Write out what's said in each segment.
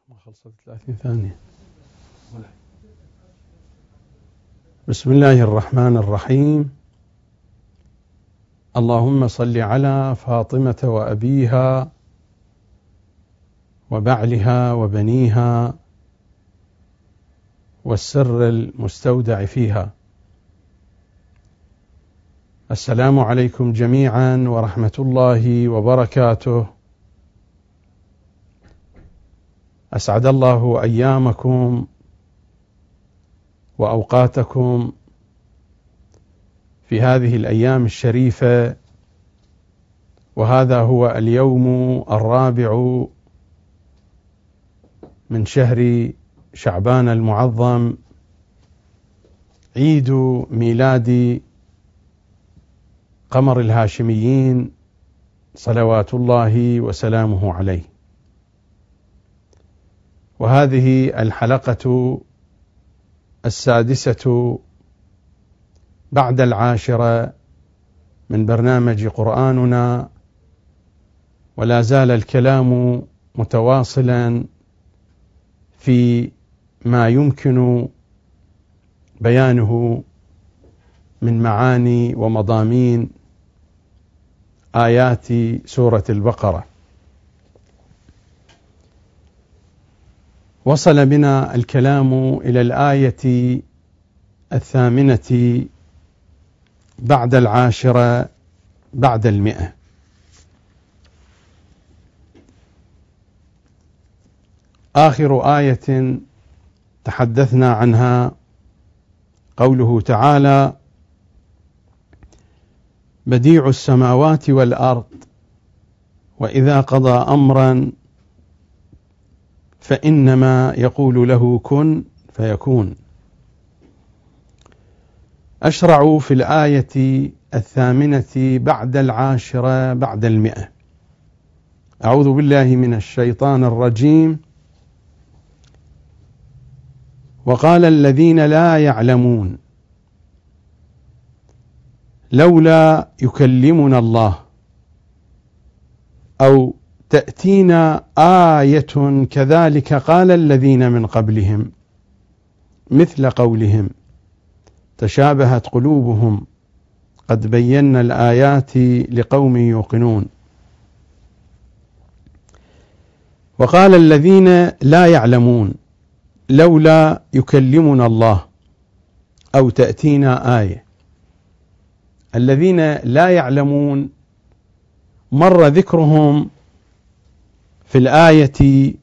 ما خلصت 30 ثانية. بسم الله الرحمن الرحيم. اللهم صل على فاطمة وأبيها وبعلها وبنيها والسر المستودع فيها. السلام عليكم جميعا ورحمة الله وبركاته. أسعد الله أيامكم وأوقاتكم في هذه الأيام الشريفة، وهذا هو اليوم الرابع من شهر شعبان المعظم، عيد ميلاد قمر الهاشميين صلوات الله وسلامه عليه. وهذه الحلقة السادسة بعد 10 من برنامج قرآننا، ولا زال الكلام متواصلا في ما يمكن بيانه من معاني ومضامين آيات سورة البقرة. وصل بنا الكلام إلى الآية 8 بعد 10 بعد 100. آخر آية تحدثنا عنها قوله تعالى: بديع السماوات والأرض وإذا قضى أمرا فإنما يقول له كن فيكون. أشرع في الآية 8 بعد 10 بعد 100. أعوذ بالله من الشيطان الرجيم. وقال الذين لا يعلمون لولا يكلمنا الله أو تأتينا آية كذلك قال الذين من قبلهم مثل قولهم تشابهت قلوبهم قد بينا الآيات لقوم يوقنون. وقال الذين لا يعلمون لولا يكلمنا الله أو تأتينا آية. الذين لا يعلمون مر ذكرهم في الآية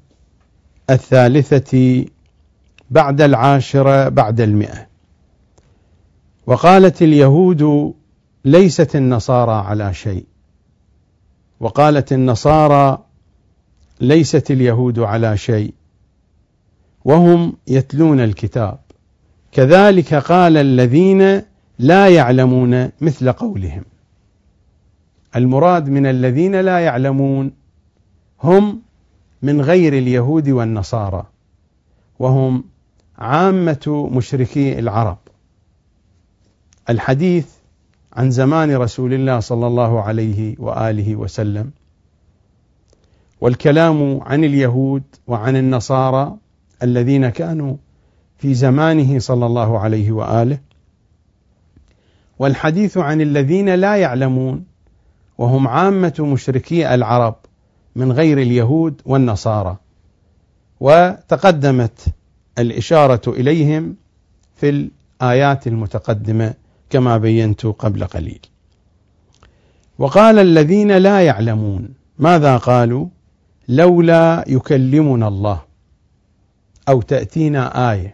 3 بعد 10 بعد 100. وقالت اليهود ليست النصارى على شيء، وقالت النصارى ليست اليهود على شيء وهم يتلون الكتاب، كذلك قال الذين لا يعلمون مثل قولهم. المراد من الذين لا يعلمون هم من غير اليهود والنصارى، وهم عامة مشركي العرب. الحديث عن زمان رسول الله صلى الله عليه وآله وسلم، والكلام عن اليهود وعن النصارى الذين كانوا في زمانه صلى الله عليه وآله، والحديث عن الذين لا يعلمون وهم عامة مشركي العرب من غير اليهود والنصارى، وتقدمت الإشارة إليهم في الآيات المتقدمة كما بينت قبل قليل. وقال الذين لا يعلمون، ماذا قالوا؟ لولا يكلمنا الله أو تأتينا آية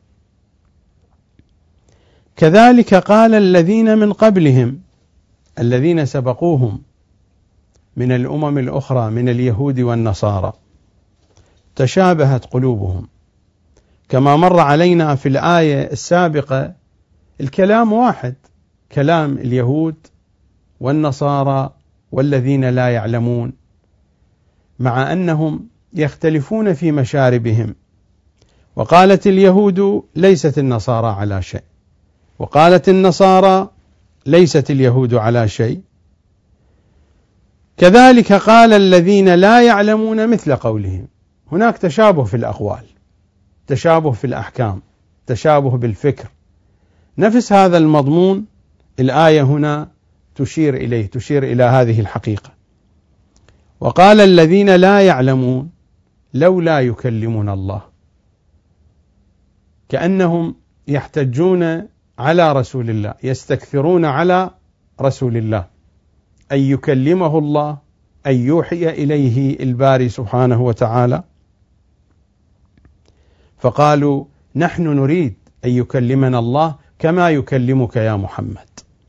كذلك قال الذين من قبلهم، الذين سبقوهم من الأمم الأخرى من اليهود والنصارى، تشابهت قلوبهم. كما مر علينا في الآية السابقة الكلام واحد، كلام اليهود والنصارى والذين لا يعلمون، مع أنهم يختلفون في مشاربهم. وقالت اليهود ليست النصارى على شيء، وقالت النصارى ليست اليهود على شيء، كذلك قال الذين لا يعلمون مثل قولهم. هناك تشابه في الأقوال، تشابه في الأحكام، تشابه بالفكر، نفس هذا المضمون الآية هنا تشير إليه، تشير إلى هذه الحقيقة. وقال الذين لا يعلمون لولا يكلمنا الله، كأنهم يحتجون على رسول الله، يستكثرون على رسول الله أن يكلمه الله، أن يوحي إليه الباري سبحانه وتعالى، فقالوا نحن نريد أن يكلمنا الله كما يكلمك يا محمد.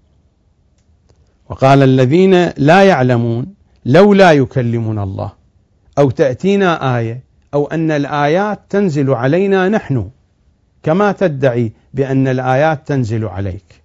وقال الذين لا يعلمون لولا يكلمنا الله، أو تأتينا آية، أو أن الآيات تنزل علينا نحن كما تدعي بأن الآيات تنزل عليك.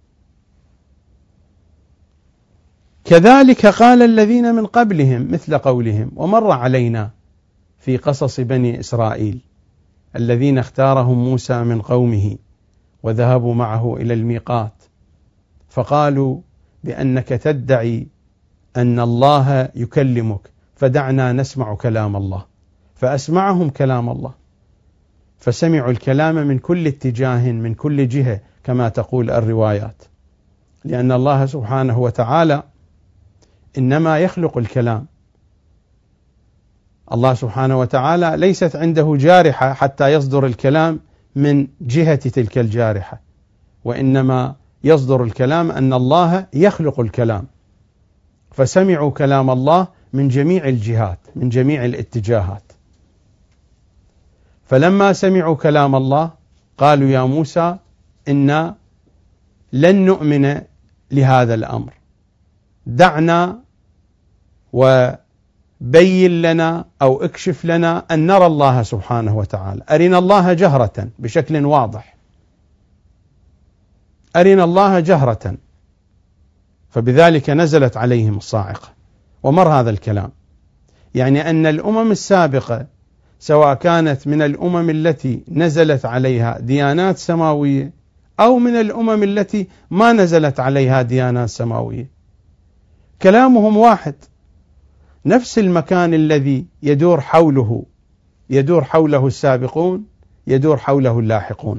كذلك قال الذين من قبلهم مثل قولهم، ومر علينا في قصص بني إسرائيل الذين اختارهم موسى من قومه وذهبوا معه إلى الميقات، فقالوا بأنك تدعي أن الله يكلمك فدعنا نسمع كلام الله، فأسمعهم كلام الله، فسمعوا الكلام من كل اتجاه، من كل جهة كما تقول الروايات، لأن الله سبحانه وتعالى إنما يخلق الكلام. الله سبحانه وتعالى ليست عنده جارحة حتى يصدر الكلام من جهة تلك الجارحة، وإنما يصدر الكلام أن الله يخلق الكلام، فسمعوا كلام الله من جميع الجهات، من جميع الاتجاهات. فلما سمعوا كلام الله قالوا يا موسى إنا لن نؤمن لهذا الأمر، دعنا وبين لنا أو اكشف لنا أن نرى الله سبحانه وتعالى، أرنا الله جهرة بشكل واضح، أرنا الله جهرة. فبذلك نزلت عليهم الصاعقة. ومر هذا الكلام، يعني أن الأمم السابقة سواء كانت من الأمم التي نزلت عليها ديانات سماوية أو من الأمم التي ما نزلت عليها ديانات سماوية، كلامهم واحد، نفس المكان الذي يدور حوله السابقون يدور حوله اللاحقون.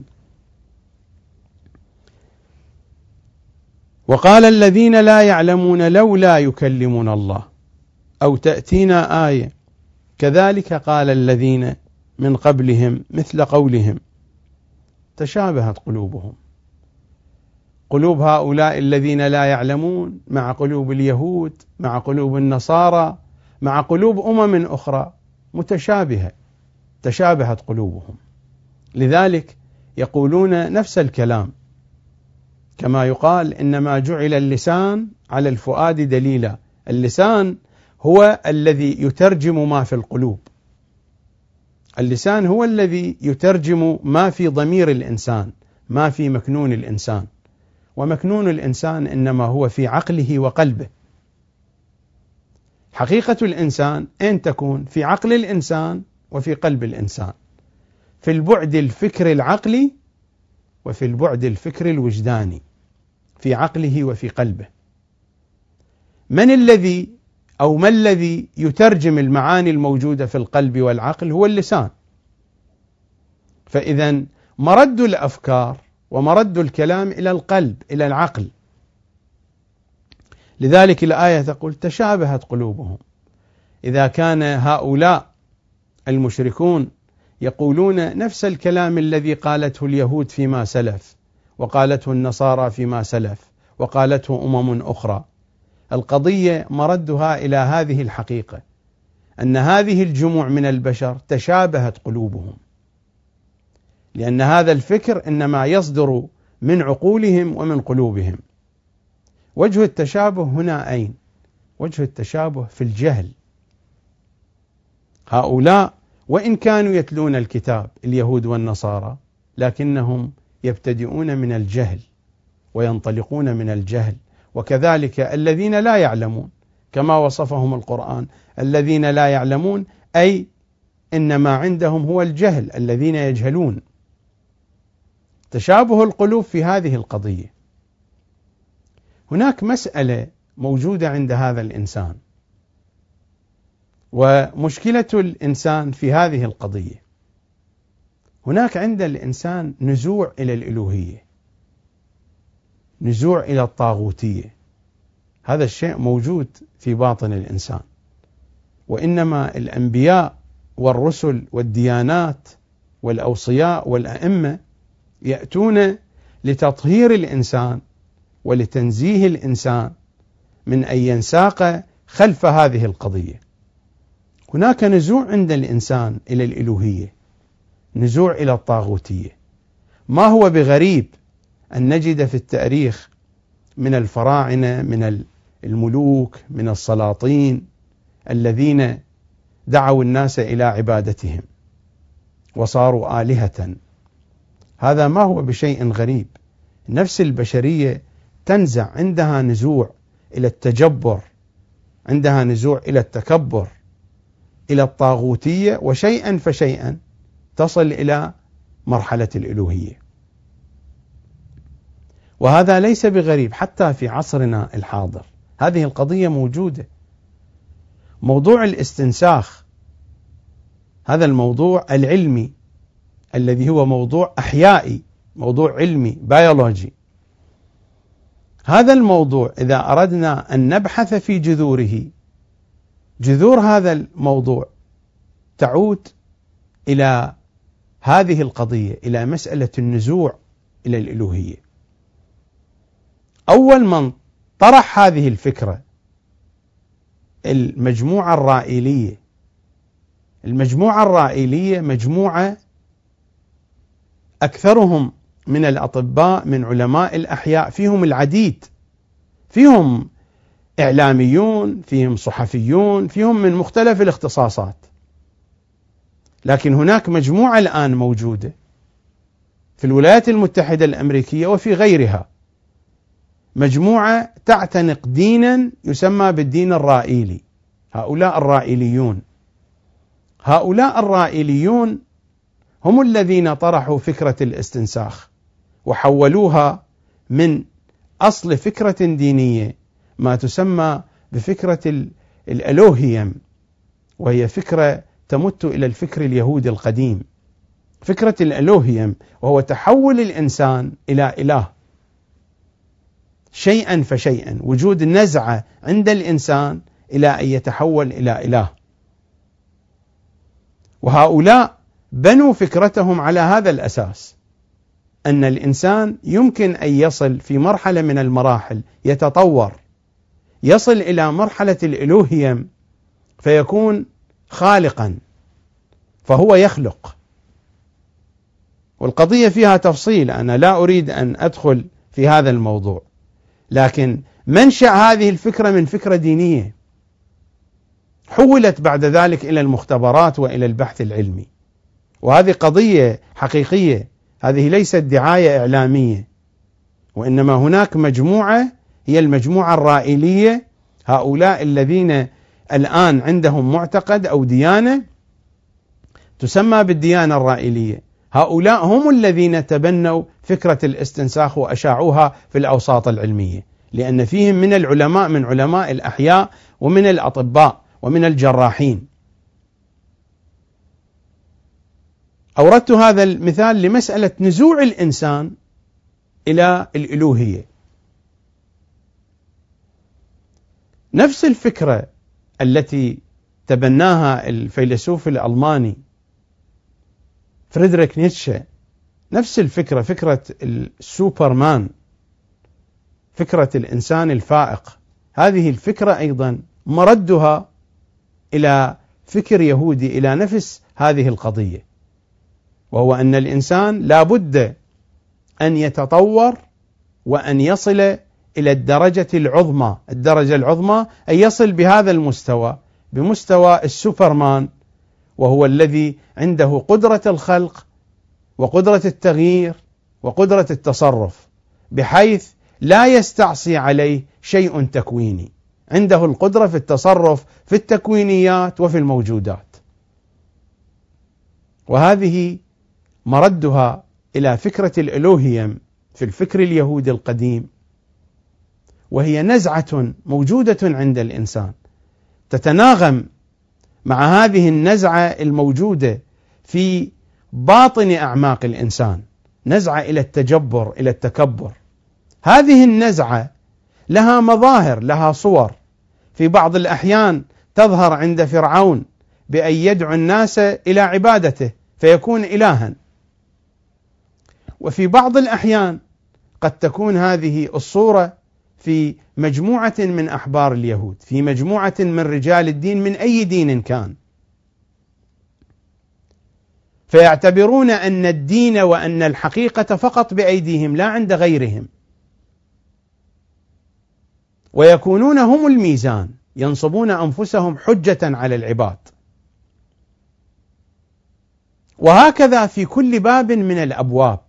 وقال الذين لا يعلمون لولا يكلمنا الله أو تأتينا آية، كذلك قال الذين من قبلهم مثل قولهم، تشابهت قلوبهم، قلوب هؤلاء الذين لا يعلمون مع قلوب اليهود، مع قلوب النصارى، مع قلوب أمم أخرى متشابهة، تشابهت قلوبهم، لذلك يقولون نفس الكلام، كما يقال إنما جعل اللسان على الفؤاد دليلا. اللسان هو الذي يترجم ما في القلوب، اللسان هو الذي يترجم ما في ضمير الإنسان، ما في مكنون الإنسان، ومكنون الإنسان إنما هو في عقله وقلبه. حقيقة الإنسان أن تكون في عقل الإنسان وفي قلب الإنسان، في البعد الفكر العقلي وفي البعد الفكر الوجداني، في عقله وفي قلبه. ما الذي يترجم المعاني الموجودة في القلب والعقل؟ هو اللسان. فإذا مرد الأفكار ومرد الكلام إلى القلب، إلى العقل. لذلك الآية تقول تشابهت قلوبهم. إذا كان هؤلاء المشركون يقولون نفس الكلام الذي قالته اليهود فيما سلف، وقالته النصارى فيما سلف، وقالته أمم أخرى، القضية مردها إلى هذه الحقيقة، أن هذه الجموع من البشر تشابهت قلوبهم، لأن هذا الفكر إنما يصدر من عقولهم ومن قلوبهم. وجه التشابه هنا أين؟ وجه التشابه في الجهل. هؤلاء وإن كانوا يتلون الكتاب اليهود والنصارى، لكنهم يبتدئون من الجهل وينطلقون من الجهل. وكذلك الذين لا يعلمون كما وصفهم القرآن، الذين لا يعلمون أي إنما عندهم هو الجهل، الذين يجهلون. تشابه القلوب في هذه القضية. هناك مسألة موجودة عند هذا الإنسان، ومشكلة الإنسان في هذه القضية، هناك عند الإنسان نزوع إلى الإلوهية، نزوع إلى الطاغوتية، هذا الشيء موجود في باطن الإنسان. وإنما الأنبياء والرسل والديانات والأوصياء والأئمة يأتون لتطهير الإنسان ولتنزيه الإنسان من أن ينساق خلف هذه القضية. هناك نزوع عند الإنسان إلى الإلوهية، نزوع إلى الطاغوتية. ما هو بغريب أن نجد في التاريخ من الفراعنة، من الملوك، من السلاطين الذين دعوا الناس إلى عبادتهم وصاروا آلهة. هذا ما هو بشيء غريب. نفس البشرية تنزع، عندها نزوع إلى التجبر، عندها نزوع إلى التكبر، إلى الطاغوتية، وشيئا فشيئا تصل إلى مرحلة الإلوهية. وهذا ليس بغريب حتى في عصرنا الحاضر، هذه القضية موجودة. موضوع الاستنساخ، هذا الموضوع العلمي الذي هو موضوع أحيائي، موضوع علمي بيولوجي، هذا الموضوع إذا أردنا أن نبحث في جذوره، جذور هذا الموضوع تعود إلى هذه القضية، إلى مسألة النزوع إلى الإلوهية. أول من طرح هذه الفكرة المجموعة الرائيلية. المجموعة الرائيلية مجموعة أكثرهم من الأطباء، من علماء الأحياء، فيهم العديد، فيهم إعلاميون، فيهم صحفيون، فيهم من مختلف الاختصاصات. لكن هناك مجموعة الآن موجودة في الولايات المتحدة الأمريكية وفي غيرها، مجموعة تعتنق دينا يسمى بالدين الرائيلي. هؤلاء الرائيليون، هؤلاء الرائيليون هم الذين طرحوا فكرة الاستنساخ وحولوها من أصل فكرة دينية ما تسمى بفكرة الألوهيم، وهي فكرة تمت إلى الفكر اليهودي القديم، فكرة الألوهيم، وهو تحول الإنسان إلى إله شيئا فشيئا، وجود نزعة عند الإنسان إلى أن يتحول إلى إله. وهؤلاء بنوا فكرتهم على هذا الأساس، أن الإنسان يمكن أن يصل في مرحلة من المراحل، يتطور، يصل إلى مرحلة الإلوهيم فيكون خالقا، فهو يخلق. والقضية فيها تفصيل، أنا لا أريد أن أدخل في هذا الموضوع، لكن منشأ هذه الفكرة من فكرة دينية حولت بعد ذلك إلى المختبرات وإلى البحث العلمي، وهذه قضية حقيقية، هذه ليست دعاية إعلامية، وإنما هناك مجموعة هي المجموعة الرائيلية، هؤلاء الذين الآن عندهم معتقد أو ديانة تسمى بالديانة الرائيلية، هؤلاء هم الذين تبنوا فكرة الاستنساخ وأشاعوها في الأوساط العلمية، لأن فيهم من العلماء، من علماء الأحياء ومن الأطباء ومن الجراحين. أوردت هذا المثال لمسألة نزوع الإنسان إلى الإلوهية. نفس الفكرة التي تبناها الفيلسوف الألماني فريدريك نيتشه، نفس الفكرة، فكرة السوبرمان، فكرة الإنسان الفائق، هذه الفكرة أيضا مردها إلى فكر يهودي، إلى نفس هذه القضية، وهو أن الإنسان لا بد أن يتطور وأن يصل إلى الدرجة العظمى. الدرجة العظمى أن يصل بهذا المستوى، بمستوى السوبرمان، وهو الذي عنده قدرة الخلق وقدرة التغيير وقدرة التصرف، بحيث لا يستعصي عليه شيء تكويني، عنده القدرة في التصرف في التكوينيات وفي الموجودات. وهذه مردها إلى فكرة الألوهيم في الفكر اليهودي القديم، وهي نزعة موجودة عند الإنسان تتناغم مع هذه النزعة الموجودة في باطن أعماق الإنسان، نزعة إلى التجبر، إلى التكبر. هذه النزعة لها مظاهر، لها صور. في بعض الأحيان تظهر عند فرعون بأن يدعو الناس إلى عبادته فيكون إلها، وفي بعض الأحيان قد تكون هذه الصورة في مجموعة من أحبار اليهود، في مجموعة من رجال الدين من أي دين كان، فيعتبرون أن الدين وأن الحقيقة فقط بأيديهم لا عند غيرهم، ويكونون هم الميزان، ينصبون أنفسهم حجة على العباد. وهكذا في كل باب من الأبواب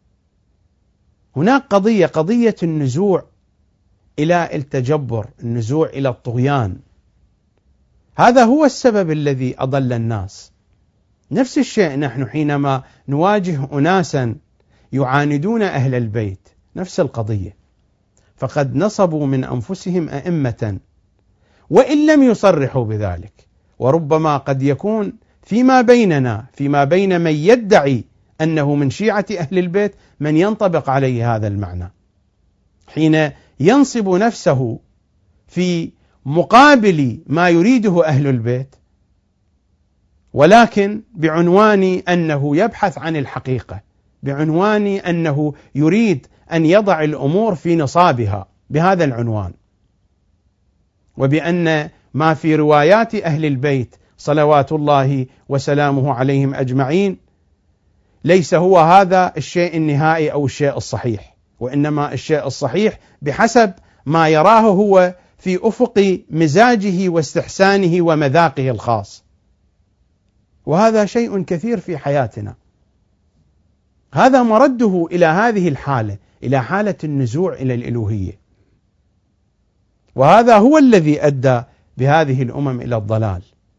هناك قضية النزوع إلى التجبر، النزوع إلى الطغيان. هذا هو السبب الذي أضل الناس. نفس الشيء نحن حينما نواجه أناسا يعاندون أهل البيت، نفس القضية، فقد نصبوا من أنفسهم أئمة وإن لم يصرحوا بذلك، وربما قد يكون فيما بيننا، فيما بين من يدعي أنه من شيعة أهل البيت، من ينطبق عليه هذا المعنى حين ينصب نفسه في مقابل ما يريده أهل البيت، ولكن بعنوان أنه يبحث عن الحقيقة، بعنوان أنه يريد أن يضع الأمور في نصابها بهذا العنوان، وبأن ما في روايات أهل البيت صلوات الله وسلامه عليهم أجمعين ليس هو هذا الشيء النهائي أو الشيء الصحيح، وإنما الشيء الصحيح بحسب ما يراه هو في أفق مزاجه واستحسانه ومذاقه الخاص. وهذا شيء كثير في حياتنا. هذا مرده إلى هذه الحالة، إلى حالة النزوع إلى الإلوهية، وهذا هو الذي أدى بهذه الأمم إلى الضلال.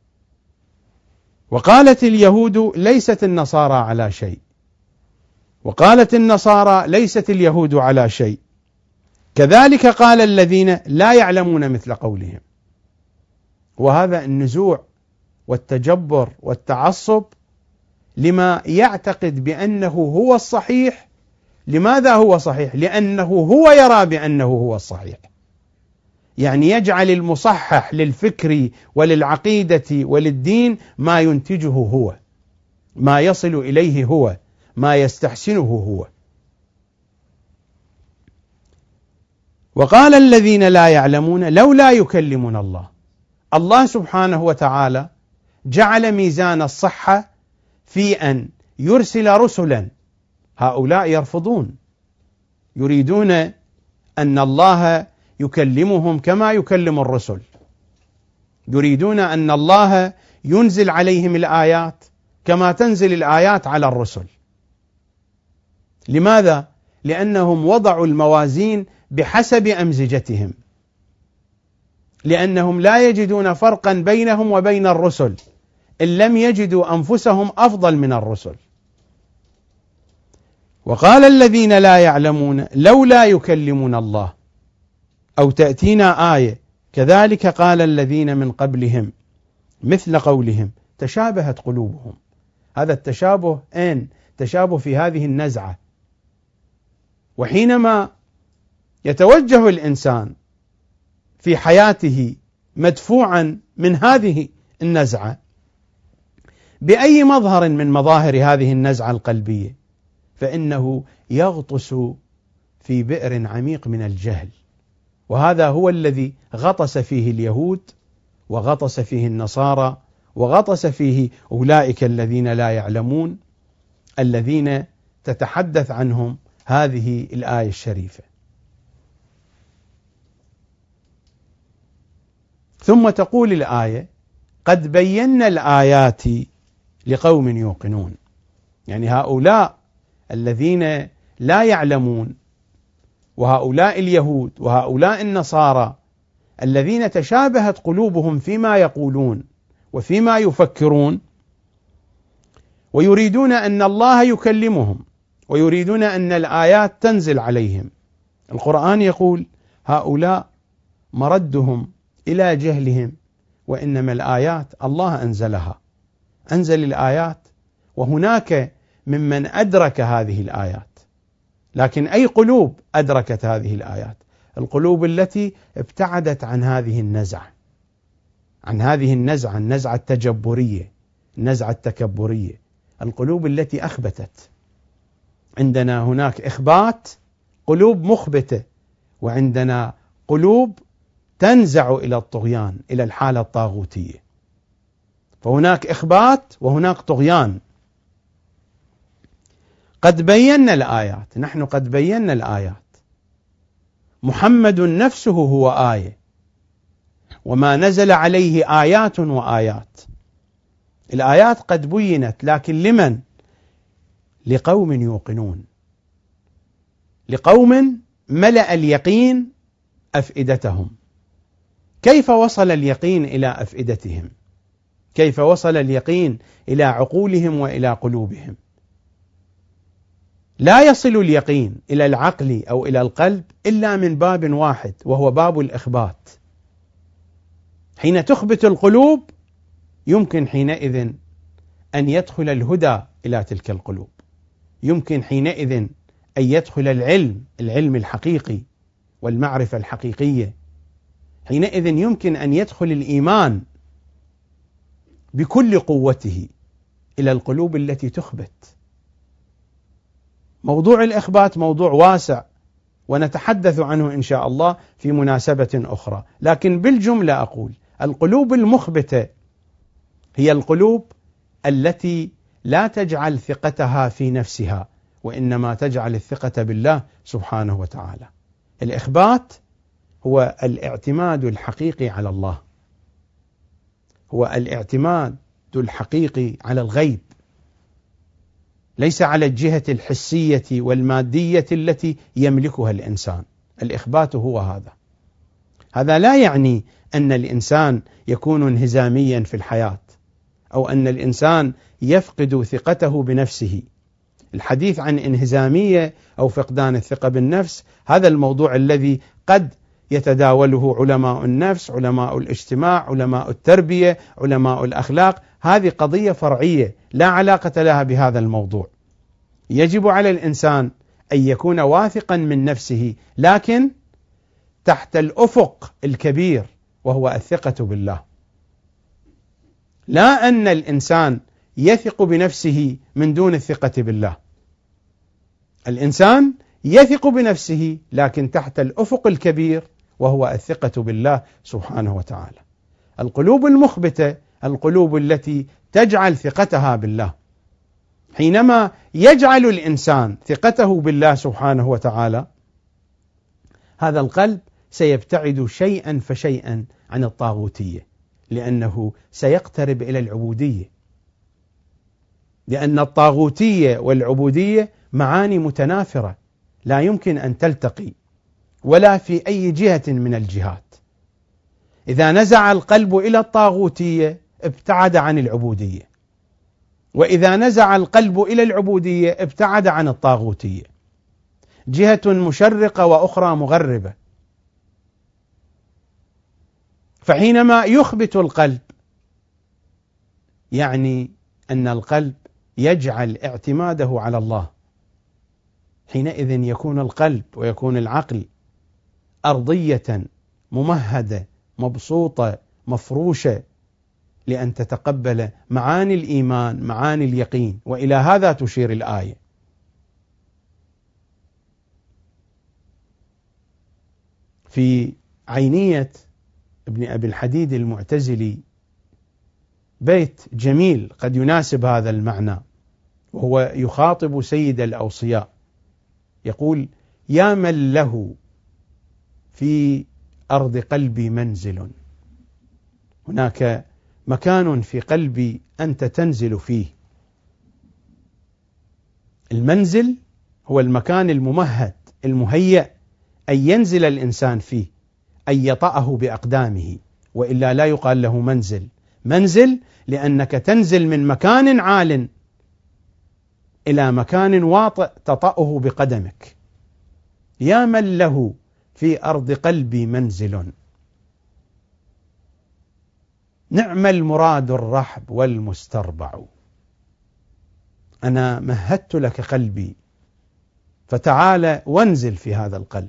وقالت اليهود ليست النصارى على شيء، وقالت النصارى ليست اليهود على شيء، كذلك قال الذين لا يعلمون مثل قولهم. وهذا النزوع والتجبر والتعصب لما يعتقد بأنه هو الصحيح. لماذا هو صحيح؟ لأنه هو يرى بأنه هو الصحيح، يعني يجعل المصحح للفكر وللعقيدة وللدين ما ينتجه هو، ما يصل إليه هو، ما يستحسنه هو. وقال الذين لا يعلمون لولا يكلمنا الله. الله سبحانه وتعالى جعل ميزان الصحة في أن يرسل رسلا، هؤلاء يرفضون، يريدون أن الله يكلمهم كما يكلم الرسل، يريدون أن الله ينزل عليهم الآيات كما تنزل الآيات على الرسل. لماذا؟ لأنهم وضعوا الموازين بحسب أمزجتهم، لأنهم لا يجدون فرقا بينهم وبين الرسل إن لم يجدوا أنفسهم أفضل من الرسل. وقال الذين لا يعلمون لولا يكلمنا الله أو تأتينا آية كذلك قال الذين من قبلهم مثل قولهم تشابهت قلوبهم. هذا التشابه تشابه في هذه النزعة. وحينما يتوجه الإنسان في حياته مدفوعا من هذه النزعة بأي مظهر من مظاهر هذه النزعة القلبية، فإنه يغطس في بئر عميق من الجهل. وهذا هو الذي غطس فيه اليهود، وغطس فيه النصارى، وغطس فيه أولئك الذين لا يعلمون، الذين تتحدث عنهم هذه الآية الشريفة. ثم تقول الآية قد بينا الآيات لقوم يوقنون. يعني هؤلاء الذين لا يعلمون، وهؤلاء اليهود وهؤلاء النصارى الذين تشابهت قلوبهم فيما يقولون وفيما يفكرون، ويريدون أن الله يكلمهم، ويريدون أن الآيات تنزل عليهم. القرآن يقول هؤلاء مردهم إلى جهلهم وإنما الآيات الله أنزلها، أنزل الآيات، وهناك ممن أدرك هذه الآيات، لكن أي قلوب أدركت هذه الآيات؟ القلوب التي ابتعدت عن هذه النزعة، النزعة التجبرية، النزعة التكبرية، القلوب التي أخبتت. عندنا هناك إخبات، قلوب مخبتة، وعندنا قلوب تنزع إلى الطغيان، إلى الحالة الطاغوتية. فهناك إخبات وهناك طغيان. قد بينا الآيات، نحن قد بينا الآيات، محمد نفسه هو آية، وما نزل عليه آيات وآيات. الآيات قد بينت، لكن لمن؟ لقوم يوقنون، لقوم ملأ اليقين أفئدتهم. كيف وصل اليقين إلى أفئدتهم؟ كيف وصل اليقين إلى عقولهم وإلى قلوبهم؟ لا يصل اليقين إلى العقل أو إلى القلب إلا من باب واحد، وهو باب الإخبات. حين تخبت القلوب يمكن حينئذ أن يدخل الهدى إلى تلك القلوب، يمكن حينئذ أن يدخل العلم الحقيقي والمعرفة الحقيقية، حينئذ يمكن أن يدخل الإيمان بكل قوته إلى القلوب التي تخبت. موضوع الإخبات موضوع واسع، ونتحدث عنه إن شاء الله في مناسبة أخرى، لكن بالجملة أقول القلوب المخبتة هي القلوب التي لا تجعل ثقتها في نفسها، وإنما تجعل الثقة بالله سبحانه وتعالى. الإخبات هو الاعتماد الحقيقي على الله، هو الاعتماد الحقيقي على الغيب، ليس على الجهة الحسية والمادية التي يملكها الإنسان. الإخبات هو هذا. هذا لا يعني أن الإنسان يكون انهزاميا في الحياة، أو أن الإنسان يفقد ثقته بنفسه. الحديث عن انهزامية أو فقدان الثقة بالنفس، هذا الموضوع الذي قد يتداوله علماء النفس، علماء الاجتماع، علماء التربية، علماء الأخلاق. هذه قضية فرعية لا علاقة لها بهذا الموضوع. يجب على الإنسان أن يكون واثقا من نفسه، لكن تحت الأفق الكبير وهو الثقة بالله. لا أن الإنسان يثق بنفسه من دون الثقة بالله. الإنسان يثق بنفسه لكن تحت الأفق الكبير وهو الثقة بالله سبحانه وتعالى. القلوب المخبتة القلوب التي تجعل ثقتها بالله. حينما يجعل الإنسان ثقته بالله سبحانه وتعالى، هذا القلب سيبتعد شيئا فشيئا عن الطاغوتية، لأنه سيقترب إلى العبودية، لأن الطاغوتية والعبودية معاني متنافرة لا يمكن أن تلتقي ولا في أي جهة من الجهات. إذا نزع القلب إلى الطاغوتية ابتعد عن العبودية، وإذا نزع القلب إلى العبودية ابتعد عن الطاغوتية. جهة مشرقة وأخرى مغربة. فحينما يخبت القلب يعني أن القلب يجعل اعتماده على الله، حينئذ يكون القلب ويكون العقل أرضية ممهدة مبسوطة مفروشة لأن تتقبل معاني الإيمان، معاني اليقين، وإلى هذا تشير الآية. في عينية ابن أبي الحديد المعتزلي بيت جميل قد يناسب هذا المعنى، وهو يخاطب سيد الأوصياء، يقول: يا من له في أرض قلبي منزل. هناك مكان في قلبي أنت تنزل فيه. المنزل هو المكان الممهد المهيأ أن ينزل الإنسان فيه، أن يطأه بأقدامه، وإلا لا يقال له منزل. منزل لأنك تنزل من مكان عال إلى مكان واطئ تطأه بقدمك. يا من له في أرض قلبي منزل. نعم المراد الرحب والمستربع. أنا مهدت لك قلبي فتعال وانزل في هذا القلب.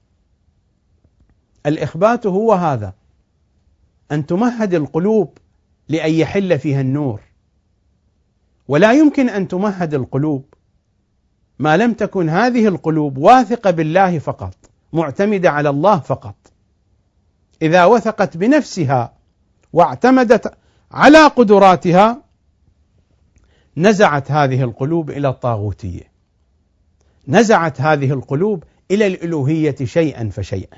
الإخبات هو هذا، أن تمهد القلوب لأن يحل فيها النور، ولا يمكن أن تمهد القلوب ما لم تكن هذه القلوب واثقة بالله فقط، معتمدة على الله فقط. إذا وثقت بنفسها واعتمدت على قدراتها نزعت هذه القلوب إلى الطاغوتية، نزعت هذه القلوب إلى الألوهية شيئا فشيئا،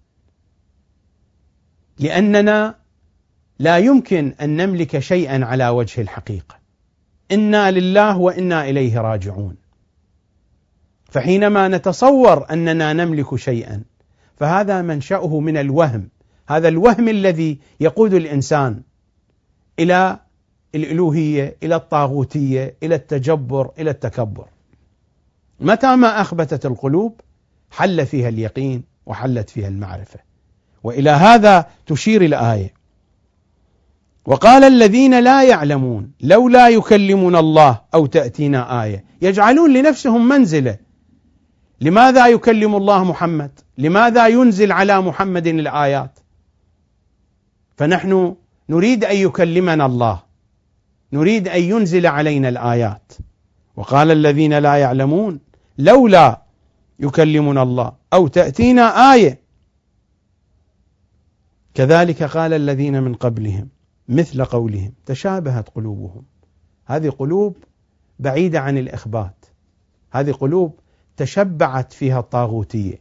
لأننا لا يمكن أن نملك شيئا على وجه الحقيقة، إنا لله وإنا إليه راجعون. فحينما نتصور أننا نملك شيئا فهذا منشأه من الوهم، هذا الوهم الذي يقود الإنسان إلى الألوهية، إلى الطاغوتية، إلى التجبر، إلى التكبر. متى ما أخبتت القلوب حل فيها اليقين وحلت فيها المعرفة. وإلى هذا تشير الآية: وقال الذين لا يعلمون لولا يكلمنا الله أو تأتينا آية. يجعلون لنفسهم منزلة، لماذا يكلم الله محمد؟ لماذا ينزل على محمد الآيات؟ فنحن نريد أن يكلمنا الله، نريد أن ينزل علينا الآيات. وقال الذين لا يعلمون لولا يكلمنا الله أو تأتينا آية كذلك قال الذين من قبلهم مثل قولهم تشابهت قلوبهم. هذه قلوب بعيدة عن الإخبات، هذه قلوب تشبعت فيها الطاغوتية.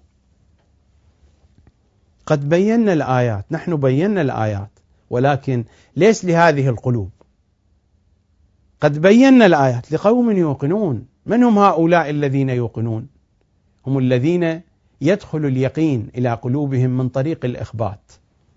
قد بينا الآيات، نحن بينا الآيات، ولكن ليس لهذه القلوب. قد بينا الآيات لقوم يوقنون. من هم هؤلاء الذين يوقنون؟ هم الذين يدخل اليقين إلى قلوبهم من طريق الإخبات.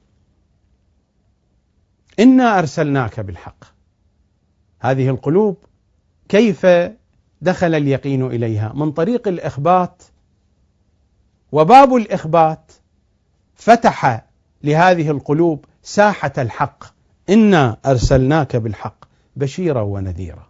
إنا أرسلناك بالحق. هذه القلوب كيف دخل اليقين إليها؟ من طريق الإخبات، وباب الإخبات فتح لهذه القلوب ساحة الحق. إنا أرسلناك بالحق بشيرا ونذيرا.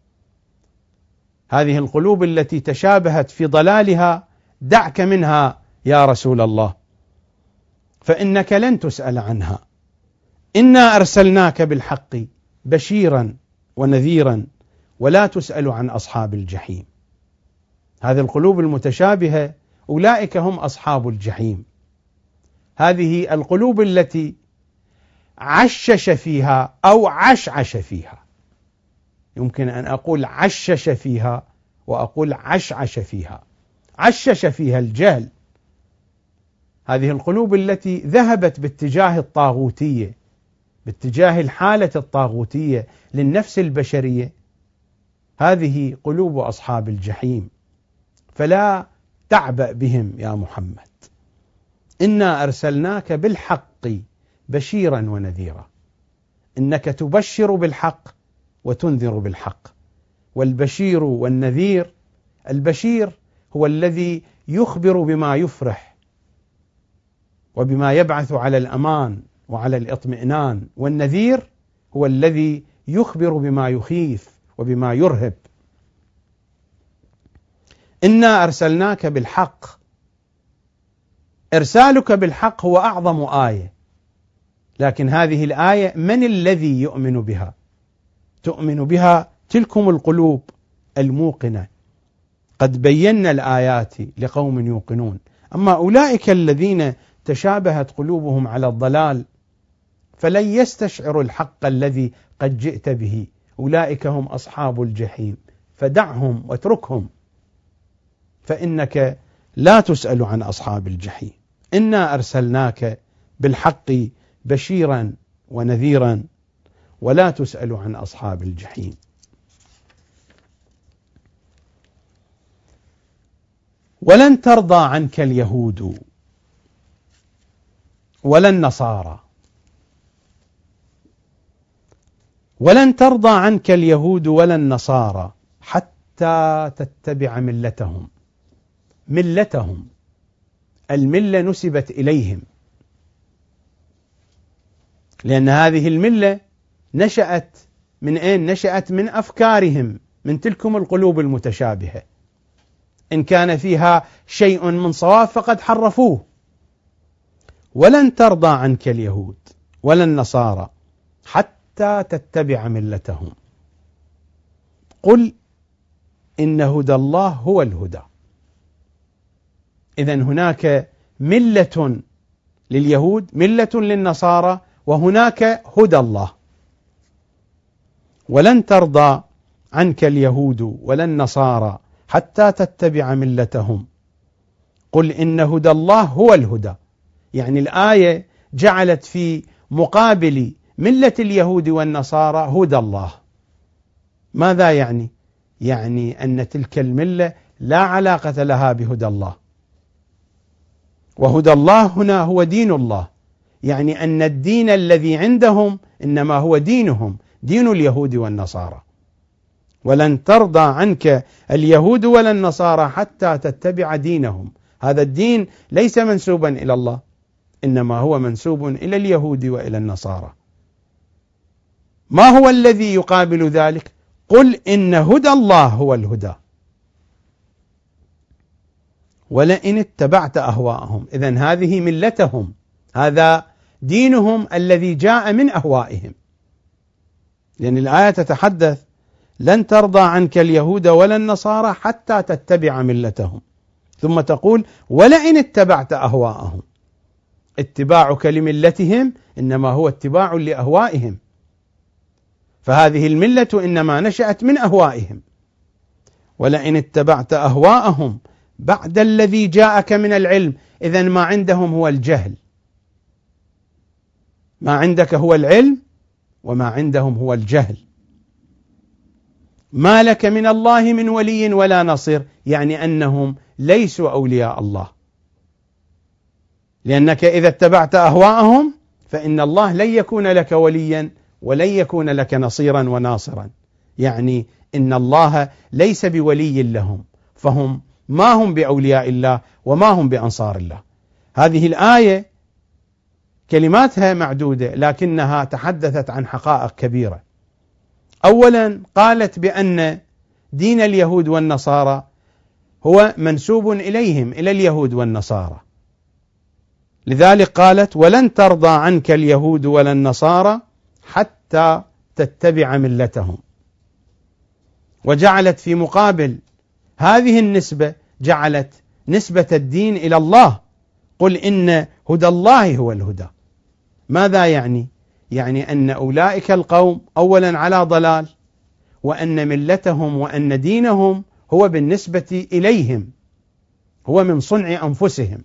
هذه القلوب التي تشابهت في ضلالها دعك منها يا رسول الله، فإنك لن تسأل عنها. إنا أرسلناك بالحق بشيرا ونذيرا ولا تسأل عن أصحاب الجحيم. هذه القلوب المتشابهة أولئك هم أصحاب الجحيم. هذه القلوب التي عشش فيها أو عشعش فيها، يمكن أن أقول عشش فيها وأقول عشعش فيها. عشش فيها الجهل، هذه القلوب التي ذهبت باتجاه الطاغوتية، باتجاه الحالة الطاغوتية للنفس البشرية، هذه قلوب أصحاب الجحيم. فلا تعبأ بهم يا محمد. إنا أرسلناك بالحق بشيرا ونذيرا. إنك تبشر بالحق وتنذر بالحق. والبشير والنذير، البشير هو الذي يخبر بما يفرح وبما يبعث على الأمان وعلى الإطمئنان، والنذير هو الذي يخبر بما يخيف وبما يرهب. إنا أرسلناك بالحق. إرسالك بالحق هو أعظم آية، لكن هذه الآية من الذي يؤمن بها؟ تؤمن بها تلكم القلوب الموقنة. قد بينا الآيات لقوم يوقنون. أما أولئك الذين تشابهت قلوبهم على الضلال فلن يستشعروا الحق الذي قد جئت به. أولئك هم أصحاب الجحيم، فدعهم واتركهم، فإنك لا تسأل عن أصحاب الجحيم. إنا أرسلناك بالحق بشيرا ونذيرا ولا تسأل عن أصحاب الجحيم. ولن ترضى عنك اليهود ولا النصارى. ولن ترضى عنك اليهود ولا النصارى حتى تتبع ملتهم. ملتهم، الملة نسبت إليهم. لأن هذه الملة نشأت من أين؟ نشأت من أفكارهم، من تلكم القلوب المتشابهة، إن كان فيها شيء من صواب فقد حرفوه. ولن ترضى عنك اليهود ولا النصارى حتى تتبع ملتهم قل إن هدى الله هو الهدى. إذن هناك ملة لليهود، ملة للنصارى، وهناك هدى الله. ولن ترضى عنك اليهود ولا النصارى حتى تتبع ملتهم قل إن هدى الله هو الهدى. يعني الآية جعلت في مقابل ملة اليهود والنصارى هدى الله. ماذا يعني؟ يعني أن تلك الملة لا علاقة لها بهدى الله، وهدى الله هنا هو دين الله، يعني أن الدين الذي عندهم إنما هو دينهم، دين اليهود والنصارى. ولن ترضى عنك اليهود ولا النصارى حتى تتبع دينهم. هذا الدين ليس منسوبا إلى الله، إنما هو منسوب إلى اليهود وإلى النصارى. ما هو الذي يقابل ذلك؟ قل إن هدى الله هو الهدى ولئن اتبعت أهواءهم. إذن هذه ملتهم، هذا دينهم الذي جاء من أهوائهم، لأن الآية تتحدث لن ترضى عنك اليهود ولا النصارى حتى تتبع ملتهم، ثم تقول ولئن اتبعت أهواءهم. اتباعك لملتهم إنما هو اتباع لأهوائهم، فهذه الملة إنما نشأت من أهوائهم. ولئن اتبعت أهواءهم بعد الذي جاءك من العلم. إذن ما عندهم هو الجهل، ما عندك هو العلم وما عندهم هو الجهل. ما لك من الله من ولي ولا نصير، يعني أنهم ليسوا أولياء الله، لأنك إذا اتبعت أهواءهم فإن الله لن يكون لك وليا ولن يكون لك نصيرا وناصرا، يعني إن الله ليس بولي لهم، فهم ما هم بأولياء الله وما هم بأنصار الله. هذه الآية كلماتها معدودة لكنها تحدثت عن حقائق كبيرة. أولا قالت بأن دين اليهود والنصارى هو منسوب إليهم، إلى اليهود والنصارى، لذلك قالت ولن ترضى عنك اليهود ولا النصارى حتى تتبع ملتهم، وجعلت في مقابل هذه النسبة جعلت نسبة الدين إلى الله. قل إن هدى الله هو الهدى. ماذا يعني؟ يعني أن أولئك القوم أولا على ضلال، وأن ملتهم وأن دينهم هو بالنسبة إليهم هو من صنع أنفسهم.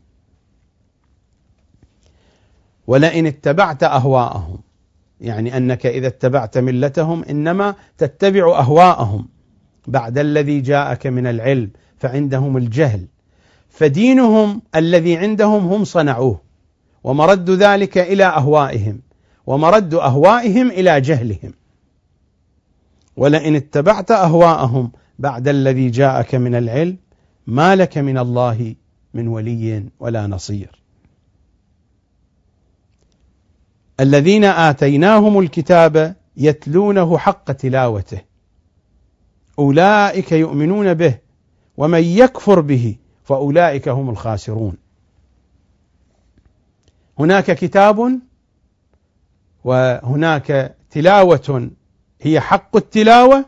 ولئن اتبعت أهواءهم، يعني أنك إذا اتبعت ملتهم إنما تتبع أهواءهم بعد الذي جاءك من العلم، فعندهم الجهل، فدينهم الذي عندهم هم صنعوه، ومرد ذلك إلى أهوائهم، ومرد أهوائهم إلى جهلهم. ولئن اتبعت أهواءهم بعد الذي جاءك من العلم ما لك من الله من ولي ولا نصير. الذين آتيناهم الكتاب يتلونه حق تلاوته أولئك يؤمنون به ومن يكفر به فأولئك هم الخاسرون. هناك كتاب وهناك تلاوة هي حق التلاوة،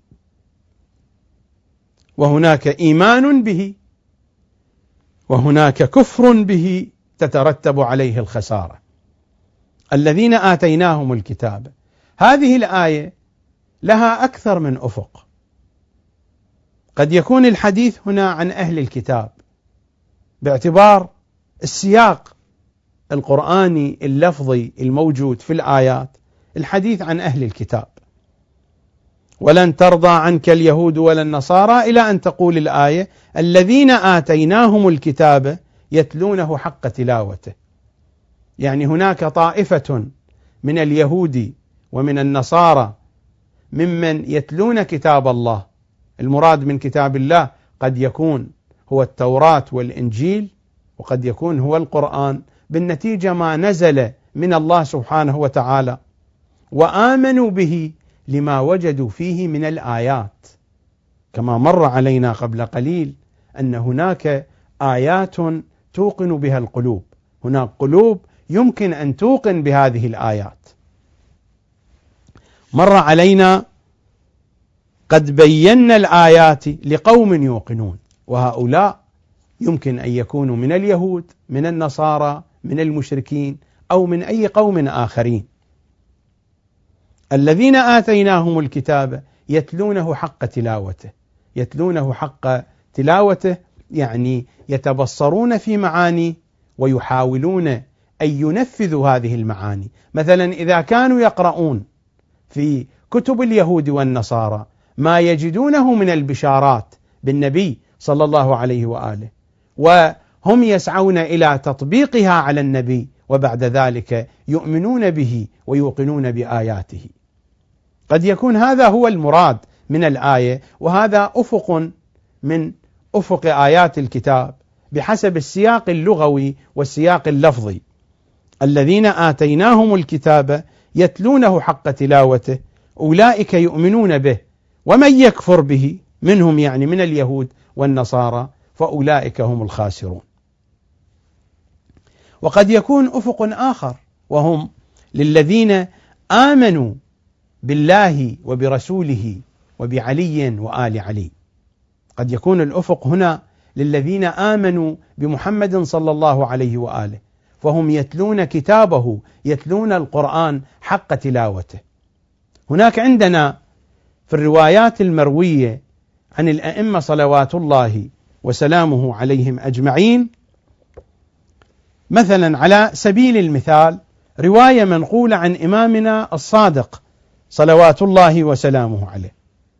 وهناك إيمان به، وهناك كفر به تترتب عليه الخسارة. الذين آتيناهم الكتاب، هذه الآية لها أكثر من أفق. قد يكون الحديث هنا عن أهل الكتاب باعتبار السياق القرآني اللفظي الموجود في الآيات، الحديث عن أهل الكتاب. ولن ترضى عنك اليهود ولا النصارى إلى أن تقول الآية الذين آتيناهم الكتاب يتلونه حق تلاوته، يعني هناك طائفة من اليهود ومن النصارى ممن يتلون كتاب الله. المراد من كتاب الله قد يكون هو التوراة والإنجيل، وقد يكون هو القرآن، بالنتيجة ما نزل من الله سبحانه وتعالى، وآمنوا به لما وجدوا فيه من الآيات، كما مر علينا قبل قليل أن هناك آيات توقن بها القلوب، هناك قلوب يمكن أن توقن بهذه الآيات. مر علينا قد بينا الآيات لقوم يوقنون، وهؤلاء يمكن أن يكونوا من اليهود، من النصارى، من المشركين، أو من أي قوم آخرين. الذين آتيناهم الكتاب يتلونه حق تلاوته، يتلونه حق تلاوته يعني يتبصرون في معاني ويحاولون أن ينفذوا هذه المعاني. مثلا إذا كانوا يقرؤون في كتب اليهود والنصارى ما يجدونه من البشارات بالنبي صلى الله عليه وآله، وهم يسعون إلى تطبيقها على النبي، وبعد ذلك يؤمنون به ويوقنون بآياته. قد يكون هذا هو المراد من الآية، وهذا أفق من أفق آيات الكتاب بحسب السياق اللغوي والسياق اللفظي. الذين آتيناهم الكتاب يتلونه حق تلاوته أولئك يؤمنون به، ومن يكفر به منهم يعني من اليهود والنصارى فأولئك هم الخاسرون. وقد يكون أفق آخر، وهم للذين آمنوا بالله وبرسوله وبعلي وآل علي. قد يكون الأفق هنا للذين آمنوا بمحمد صلى الله عليه وآله، فهم يتلون كتابه، يتلون القرآن حق تلاوته. هناك عندنا في الروايات المروية عن الأئمة صلوات الله وسلامه عليهم أجمعين، مثلا على سبيل المثال رواية منقولة عن إمامنا الصادق صلوات الله وسلامه عليه،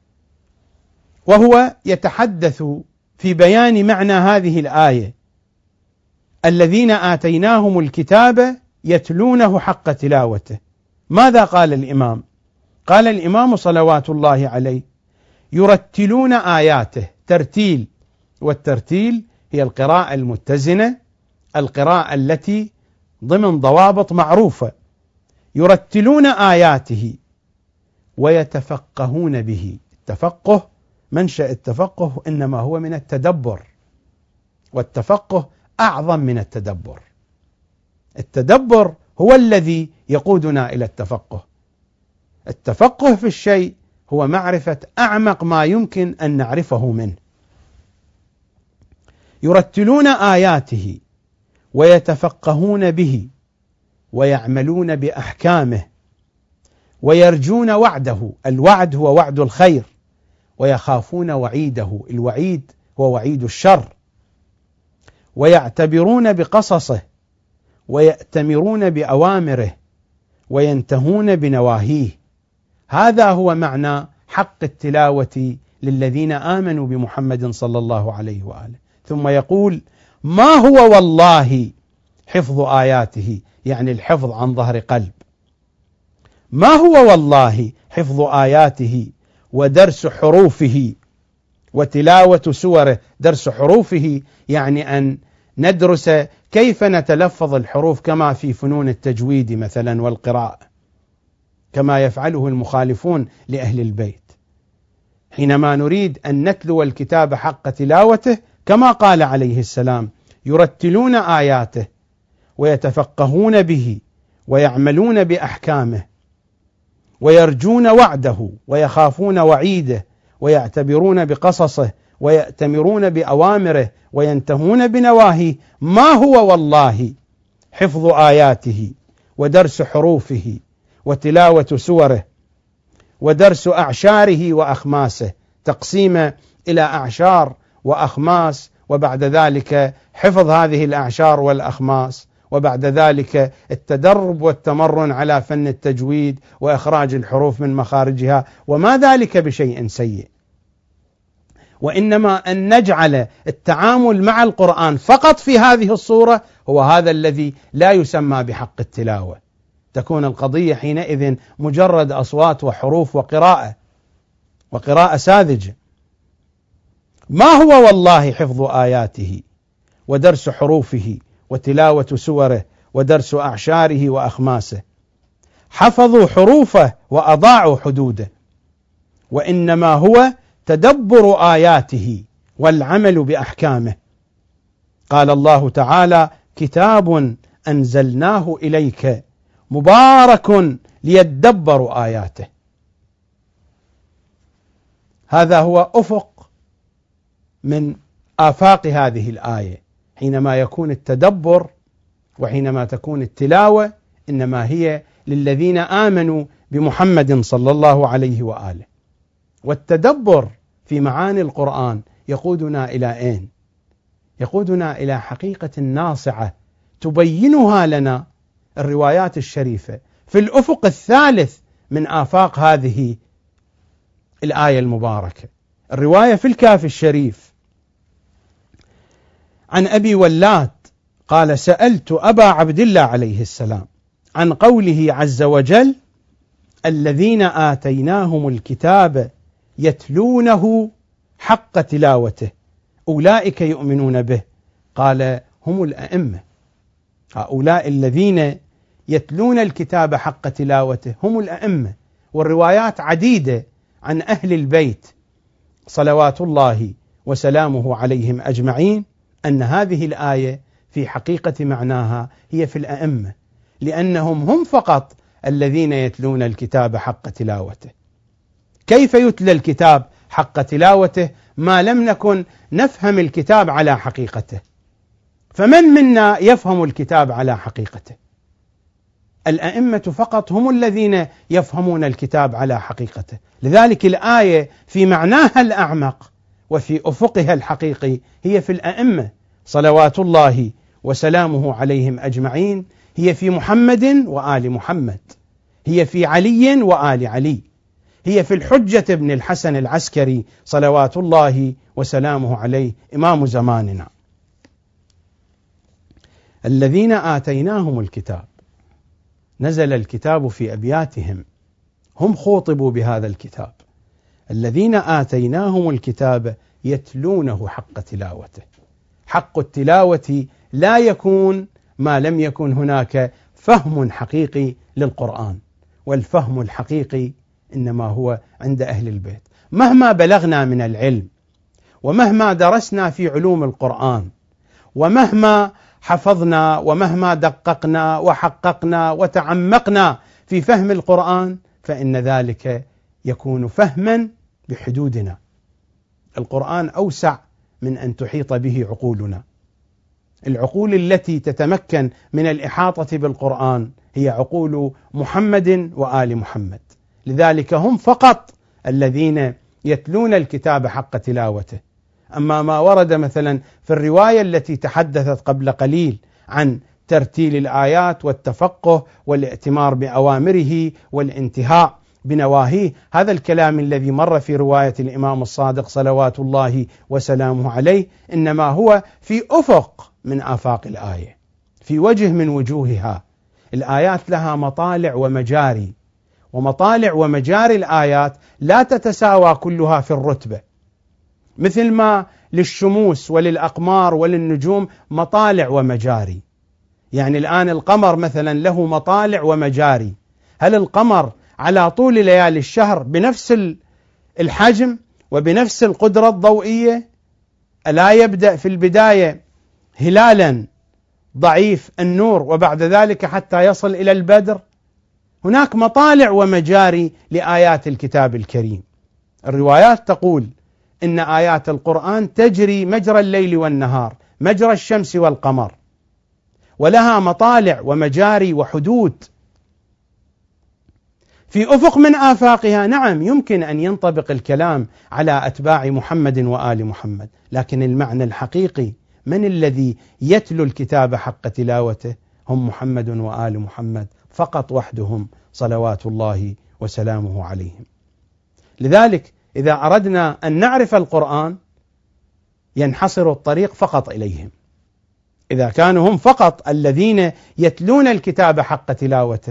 وهو يتحدث في بيان معنى هذه الآية: الذين آتيناهم الكتاب يتلونه حق تلاوته. ماذا قال الإمام؟ قال الإمام صلوات الله عليه: يرتلون آياته. ترتيل، والترتيل هي القراءة المتزنة، القراءة التي ضمن ضوابط معروفة. يرتلون آياته ويتفقهون به. التفقه، منشأ التفقه إنما هو من التدبر، والتفقه أعظم من التدبر. التدبر هو الذي يقودنا إلى التفقه. التفقه في الشيء هو معرفة أعمق ما يمكن أن نعرفه منه. يرتلون آياته ويتفقهون به ويعملون بأحكامه ويرجون وعده. الوعد هو وعد الخير، ويخافون وعيده. الوعيد هو وعيد الشر. ويعتبرون بقصصه ويأتمرون بأوامره وينتهون بنواهيه. هذا هو معنى حق التلاوة للذين آمنوا بمحمد صلى الله عليه وآله. ثم يقول: ما هو والله حفظ آياته، يعني الحفظ عن ظهر قلب. ما هو والله حفظ آياته ودرس حروفه وتلاوة سوره. درس حروفه يعني أن ندرس كيف نتلفظ الحروف كما في فنون التجويد مثلا والقراءة، كما يفعله المخالفون لأهل البيت. حينما نريد أن نتلو الكتاب حق تلاوته كما قال عليه السلام: يرتلون آياته ويتفقهون به ويعملون بأحكامه ويرجون وعده ويخافون وعيده ويعتبرون بقصصه ويأتمرون بأوامره وينتهون بنواهيه. ما هو والله حفظ آياته ودرس حروفه وتلاوة سوره ودرس أعشاره وأخماسه. تقسيم إلى أعشار وأخماس، وبعد ذلك حفظ هذه الأعشار والأخماس، وبعد ذلك التدرب والتمرن على فن التجويد وإخراج الحروف من مخارجها. وما ذلك بشيء سيء، وإنما أن نجعل التعامل مع القرآن فقط في هذه الصورة هو هذا الذي لا يسمى بحق التلاوة. تكون القضية حينئذ مجرد أصوات وحروف وقراءة ساذجة. ما هو والله حفظ آياته ودرس حروفه وتلاوة سوره ودرس أعشاره وأخماسه، حفظوا حروفه وأضاعوا حدوده، وإنما هو تدبر آياته والعمل بأحكامه. قال الله تعالى: كتاب أنزلناه إليك مبارك ليدبروا آياته. هذا هو أفق من آفاق هذه الآية، حينما يكون التدبر وحينما تكون التلاوة إنما هي للذين آمنوا بمحمد صلى الله عليه وآله. والتدبر في معاني القرآن يقودنا إلى أين؟ يقودنا إلى حقيقة ناصعة تبينها لنا الروايات الشريفة في الأفق الثالث من آفاق هذه الآية المباركة. الرواية في الكافي الشريف عن أبي ولات قال: سألت أبا عبد الله عليه السلام عن قوله عز وجل: الذين آتيناهم الكتاب يتلونه حق تلاوته أولئك يؤمنون به. قال: هم الأئمة. هؤلاء الذين يتلون الكتاب حق تلاوته هم الأئمة. والروايات عديدة عن أهل البيت صلوات الله وسلامه عليهم أجمعين أن هذه الآية في حقيقة معناها هي في الأئمة، لأنهم هم فقط الذين يتلون الكتاب حق تلاوته. كيف يتلى الكتاب حق تلاوته ما لم نكن نفهم الكتاب على حقيقته؟ فمن منا يفهم الكتاب على حقيقته؟ الأئمة فقط هم الذين يفهمون الكتاب على حقيقته. لذلك الآية في معناها الأعمق وفي أفقها الحقيقي هي في الأئمة صلوات الله وسلامه عليهم أجمعين، هي في محمد وآل محمد، هي في علي وآل علي، هي في الحجة بن الحسن العسكري صلوات الله وسلامه عليه إمام زماننا. الذين آتيناهم الكتاب، نزل الكتاب في أبياتهم، هم خوطبوا بهذا الكتاب. الذين آتيناهم الكتاب يتلونه حق تلاوته. حق التلاوة لا يكون ما لم يكن هناك فهم حقيقي للقرآن، والفهم الحقيقي إنما هو عند أهل البيت. مهما بلغنا من العلم، ومهما درسنا في علوم القرآن، ومهما حفظنا، ومهما دققنا وحققنا وتعمقنا في فهم القرآن، فإن ذلك يكون فهما بحدودنا. القرآن أوسع من أن تحيط به عقولنا. العقول التي تتمكن من الإحاطة بالقرآن هي عقول محمد وآل محمد. لذلك هم فقط الذين يتلون الكتاب حق تلاوته. أما ما ورد مثلا في الرواية التي تحدثت قبل قليل عن ترتيل الآيات والتفقه والائتمار بأوامره والانتهاء بنواهيه، هذا الكلام الذي مر في رواية الإمام الصادق صلوات الله وسلامه عليه إنما هو في أفق من آفاق الآية، في وجه من وجوهها. الآيات لها مطالع ومجاري، ومطالع ومجاري الآيات لا تتساوى كلها في الرتبة، مثل ما للشموس وللأقمار وللنجوم مطالع ومجاري. يعني الآن القمر مثلا له مطالع ومجاري. هل القمر على طول ليالي الشهر بنفس الحجم وبنفس القدرة الضوئية؟ ألا يبدأ في البداية هلالا ضعيف النور وبعد ذلك حتى يصل إلى البدر؟ هناك مطالع ومجاري لآيات الكتاب الكريم. الروايات تقول إن آيات القرآن تجري مجرى الليل والنهار، مجرى الشمس والقمر، ولها مطالع ومجاري وحدود. في أفق من آفاقها نعم يمكن أن ينطبق الكلام على أتباع محمد وآل محمد، لكن المعنى الحقيقي من الذي يتلو الكتاب حق تلاوته؟ هم محمد وآل محمد فقط وحدهم صلوات الله وسلامه عليهم. لذلك إذا أردنا أن نعرف القرآن ينحصر الطريق فقط إليهم. إذا كانوا هم فقط الذين يتلون الكتاب حق تلاوته،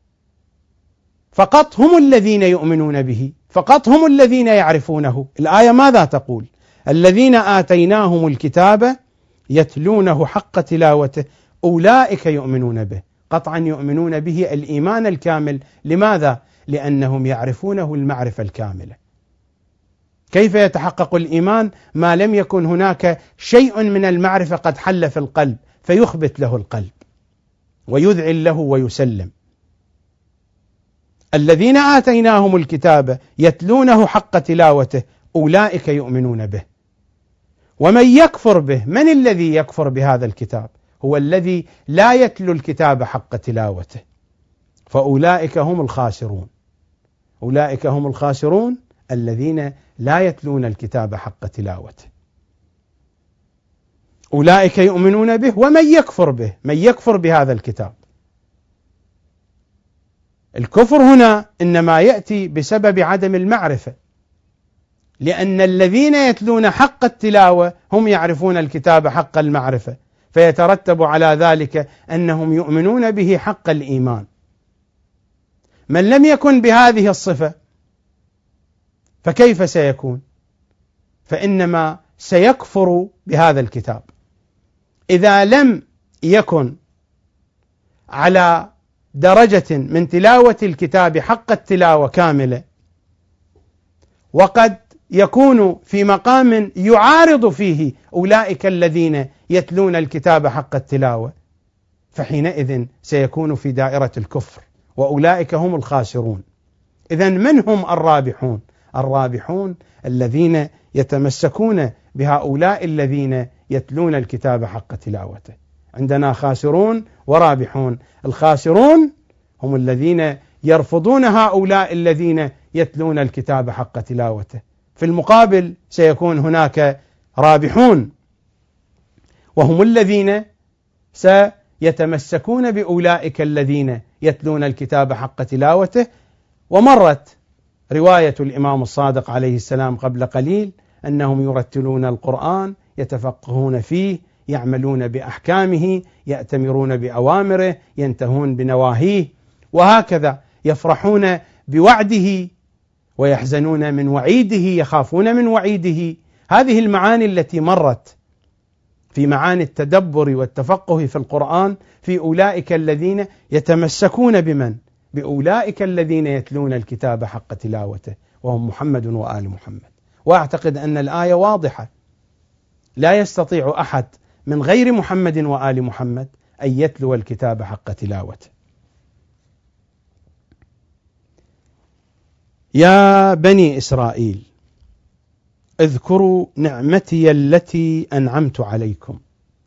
فقط هم الذين يؤمنون به، فقط هم الذين يعرفونه. الآية ماذا تقول؟ الذين آتيناهم الكتاب يتلونه حق تلاوته أولئك يؤمنون به، قطعا يؤمنون به الإيمان الكامل. لماذا؟ لأنهم يعرفونه المعرفة الكاملة. كيف يتحقق الإيمان ما لم يكن هناك شيء من المعرفة قد حل في القلب فيخبت له القلب ويذعن له ويسلم؟ الذين آتيناهم الكتاب يتلونه حق تلاوته أولئك يؤمنون به. ومن يكفر به، من الذي يكفر بهذا الكتاب؟ هو الذي لا يتلو الكتاب حق تلاوته، فأولئك هم الخاسرون. أولئك هم الخاسرون الذين لا يتلون الكتاب حق تلاوته. أولئك يؤمنون به ومن يكفر به، من يكفر بهذا الكتاب. الكفر هنا إنما يأتي بسبب عدم المعرفة، لأن الذين يتلون حق التلاوة هم يعرفون الكتاب حق المعرفة، فيترتب على ذلك أنهم يؤمنون به حق الإيمان. من لم يكن بهذه الصفة فكيف سيكون؟ فإنما سيكفر بهذا الكتاب. إذا لم يكن على درجة من تلاوة الكتاب حق التلاوة كاملة، وقد يكون في مقام يعارض فيه أولئك الذين يتلون الكتاب حق التلاوة، فحينئذ سيكون في دائرة الكفر، وأولئك هم الخاسرون. إذن من هم الرابحون؟ الرابحون الذين يتمسكون بهؤلاء الذين يتلون الكتاب حق تلاوته. عندنا خاسرون ورابحون. الخاسرون هم الذين يرفضون هؤلاء الذين يتلون الكتاب حق تلاوته. في المقابل سيكون هناك رابحون، وهم الذين سيتمسكون بأولئك الذين يتلون الكتاب حق تلاوته. ومرت رواية الإمام الصادق عليه السلام قبل قليل أنهم يرتلون القرآن، يتفقهون فيه، يعملون بأحكامه، يأتمرون بأوامره، ينتهون بنواهيه، وهكذا يفرحون بوعده ويحزنون من وعيده، يخافون من وعيده. هذه المعاني التي مرت في معاني التدبر والتفقه في القرآن في أولئك الذين يتمسكون بمن؟ بأولئك الذين يتلون الكتاب حق تلاوته، وهم محمد وآل محمد. وأعتقد أن الآية واضحة، لا يستطيع أحد من غير محمد وآل محمد أن يتلو الكتاب حق تلاوته. يا بني إسرائيل اذكروا نعمتي التي أنعمت عليكم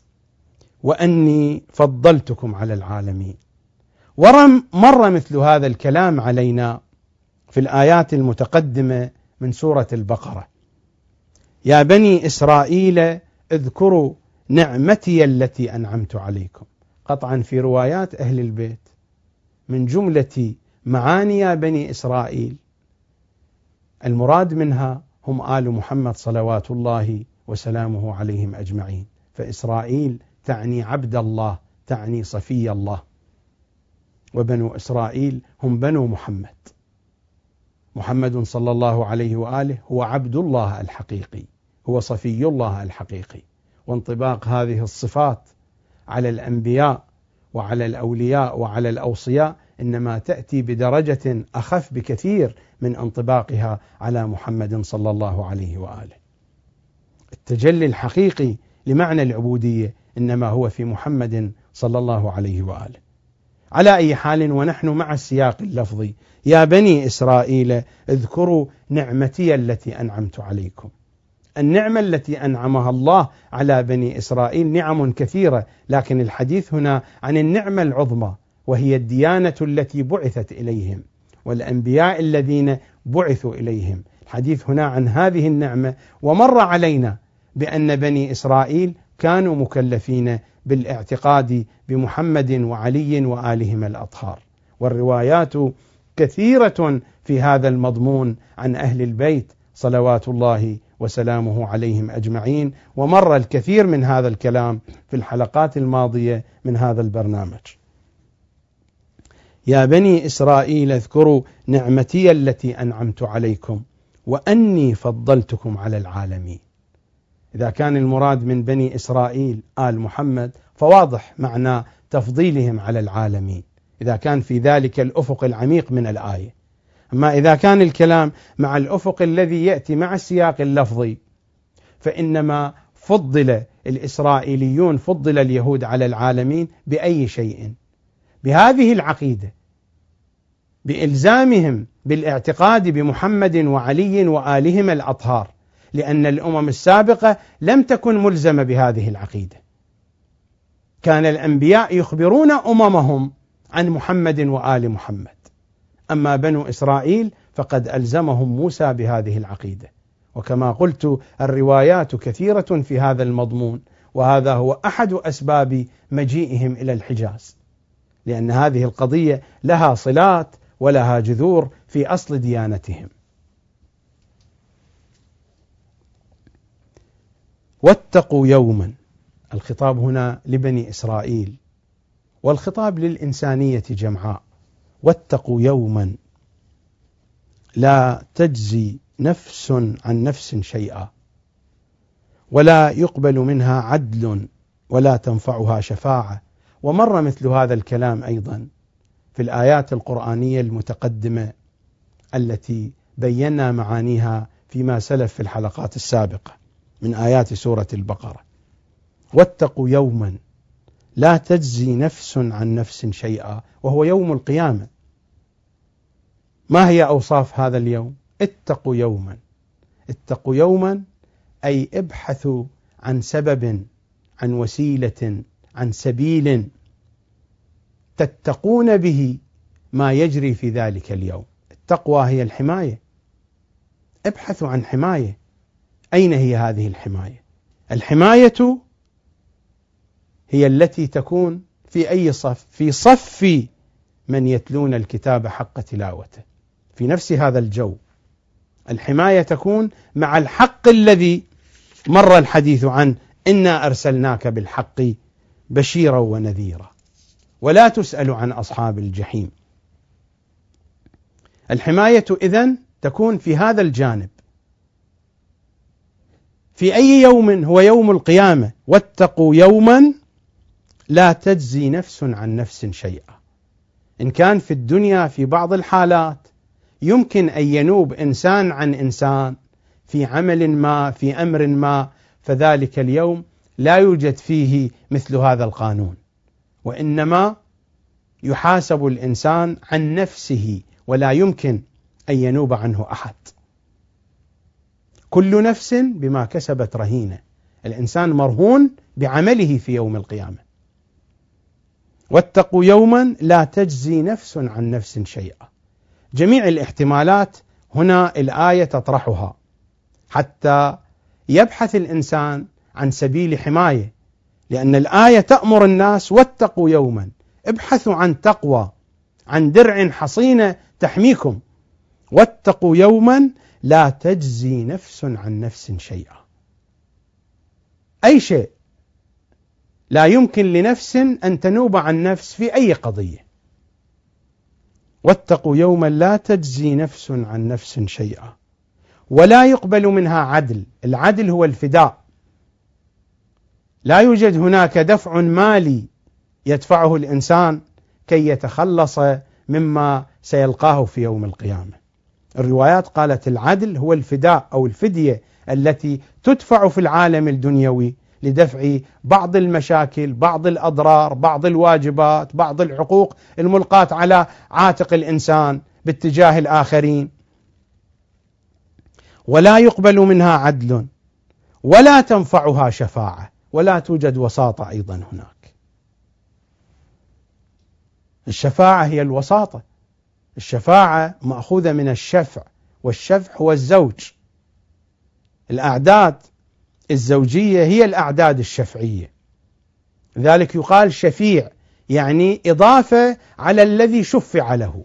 وأني فضلتكم على العالمين. مر مثل هذا الكلام علينا في الآيات المتقدمة من سورة البقرة. يا بني إسرائيل اذكروا نعمتي التي أنعمت عليكم. قطعا في روايات أهل البيت من جملة معاني يا بني إسرائيل المراد منها هم آل محمد صلوات الله وسلامه عليهم أجمعين. فإسرائيل تعني عبد الله، تعني صفي الله، وبنو إسرائيل هم بنو محمد. محمد صلى الله عليه وآله هو عبد الله الحقيقي، هو صفي الله الحقيقي. وانطباق هذه الصفات على الأنبياء وعلى الأولياء وعلى الأوصياء إنما تأتي بدرجة أخف بكثير من انطباقها على محمد صلى الله عليه وآله. التجلي الحقيقي لمعنى العبودية إنما هو في محمد صلى الله عليه وآله. على أي حال، ونحن مع السياق اللفظي، يا بني إسرائيل اذكروا نعمتي التي أنعمت عليكم. النعمة التي أنعمها الله على بني إسرائيل نعم كثيرة، لكن الحديث هنا عن النعمة العظمى، وهي الديانة التي بعثت إليهم والأنبياء الذين بعثوا إليهم. الحديث هنا عن هذه النعمة. ومر علينا بأن بني إسرائيل كانوا مكلفين بالاعتقاد بمحمد وعلي وآلهم الأطهار، والروايات كثيرة في هذا المضمون عن أهل البيت صلوات الله وسلامه عليهم أجمعين. ومر الكثير من هذا الكلام في الحلقات الماضية من هذا البرنامج. يا بني إسرائيل اذكروا نعمتي التي أنعمت عليكم وأني فضلتكم على العالمين. إذا كان المراد من بني إسرائيل آل محمد فواضح معنى تفضيلهم على العالمين إذا كان في ذلك الأفق العميق من الآية. أما إذا كان الكلام مع الأفق الذي يأتي مع السياق اللفظي فإنما فضل الإسرائيليون، فضل اليهود على العالمين بأي شيء؟ بهذه العقيدة، بإلزامهم بالاعتقاد بمحمد وعلي وآلهم الأطهار، لأن الأمم السابقة لم تكن ملزمة بهذه العقيدة. كان الأنبياء يخبرون أممهم عن محمد وآل محمد، أما بنو إسرائيل فقد ألزمهم موسى بهذه العقيدة. وكما قلت الروايات كثيرة في هذا المضمون، وهذا هو أحد أسباب مجيئهم إلى الحجاز، لأن هذه القضية لها صلات ولها جذور في أصل ديانتهم. واتقوا يوما، الخطاب هنا لبني إسرائيل والخطاب للإنسانية جمعاء. واتقوا يوما لا تجزي نفس عن نفس شيئا ولا يقبل منها عدل ولا تنفعها شفاعة. ومر مثل هذا الكلام أيضا في الآيات القرآنية المتقدمة التي بينا معانيها فيما سلف في الحلقات السابقة من آيات سورة البقرة. واتقوا يوما لا تجزي نفس عن نفس شيئا، وهو يوم القيامة. ما هي أوصاف هذا اليوم؟ اتقوا يوما. اتقوا يوما أي ابحثوا عن سبب، عن وسيلة، عن سبيل تتقون به ما يجري في ذلك اليوم. التقوى هي الحماية، ابحثوا عن حماية. أين هي هذه الحماية؟ الحماية هي التي تكون في أي صف؟ في صف من يتلون الكتاب حق تلاوته، في نفس هذا الجو. الحماية تكون مع الحق الذي مر الحديث عنه: إنا أرسلناك بالحق بشيرا ونذيرا. ولا تسأل عن أصحاب الجحيم. الحماية إذن تكون في هذا الجانب. في أي يوم؟ هو يوم القيامة. واتقوا يوما لا تجزي نفس عن نفس شيئا. إن كان في الدنيا في بعض الحالات يمكن أن ينوب إنسان عن إنسان في عمل ما، في أمر ما، فذلك اليوم لا يوجد فيه مثل هذا القانون، وإنما يحاسب الإنسان عن نفسه ولا يمكن أن ينوب عنه أحد. كل نفس بما كسبت رهينة. الإنسان مرهون بعمله في يوم القيامة. واتقوا يوما لا تجزي نفس عن نفس شيئا. جميع الاحتمالات هنا الآية تطرحها حتى يبحث الإنسان عن سبيل حماية، لأن الآية تأمر الناس: واتقوا يوما، ابحثوا عن تقوى، عن درع حصينة تحميكم. واتقوا يوما لا تجزي نفس عن نفس شيئا. أي شيء لا يمكن لنفس أن تنوب عن نفس في أي قضية. واتقوا يوما لا تجزي نفس عن نفس شيئا ولا يقبل منها عدل. العدل هو الفداء. لا يوجد هناك دفع مالي يدفعه الإنسان كي يتخلص مما سيلقاه في يوم القيامة. الروايات قالت العدل هو الفداء أو الفدية التي تدفع في العالم الدنيوي لدفع بعض المشاكل، بعض الأضرار، بعض الواجبات، بعض الحقوق الملقاة على عاتق الإنسان باتجاه الآخرين. ولا يقبل منها عدل ولا تنفعها شفاعة، ولا توجد وساطة أيضا هناك. الشفاعة هي الوساطة. الشفاعة مأخوذة من الشفع، والشفع هو الزوج. الأعداد الزوجية هي الأعداد الشفعية، لذلك يقال شفيع، يعني إضافة على الذي شفع له.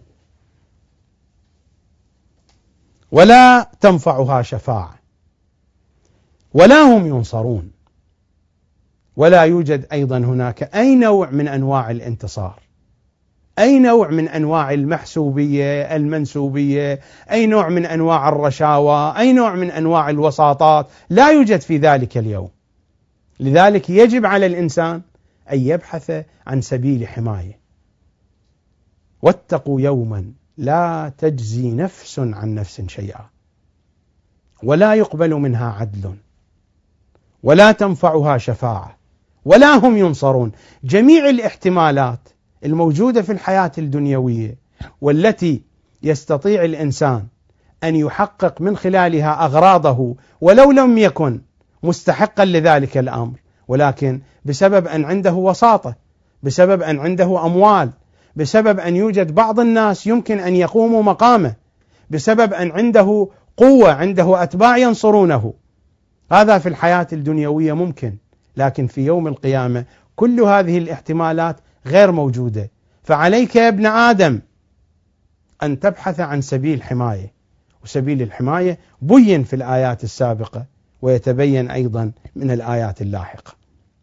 ولا تنفعها شفاعة ولا هم ينصرون. ولا يوجد أيضا هناك أي نوع من أنواع الانتصار. أي نوع من أنواع المحسوبية المنسوبية، أي نوع من أنواع الرشاوى، أي نوع من أنواع الوساطات، لا يوجد في ذلك اليوم. لذلك يجب على الإنسان أن يبحث عن سبيل حماية. واتقوا يوما لا تجزي نفس عن نفس شيئا ولا يقبل منها عدل ولا تنفعها شفاعة ولا هم ينصرون. جميع الاحتمالات الموجودة في الحياة الدنيوية والتي يستطيع الإنسان أن يحقق من خلالها أغراضه ولو لم يكن مستحقا لذلك الأمر، ولكن بسبب أن عنده وساطة، بسبب أن عنده أموال، بسبب أن يوجد بعض الناس يمكن أن يقوموا مقامه، بسبب أن عنده قوة، عنده أتباع ينصرونه. هذا في الحياة الدنيوية ممكن، لكن في يوم القيامة كل هذه الاحتمالات غير موجودة. فعليك يا ابن آدم أن تبحث عن سبيل حماية، وسبيل الحماية بين في الآيات السابقة ويتبين أيضا من الآيات اللاحقة.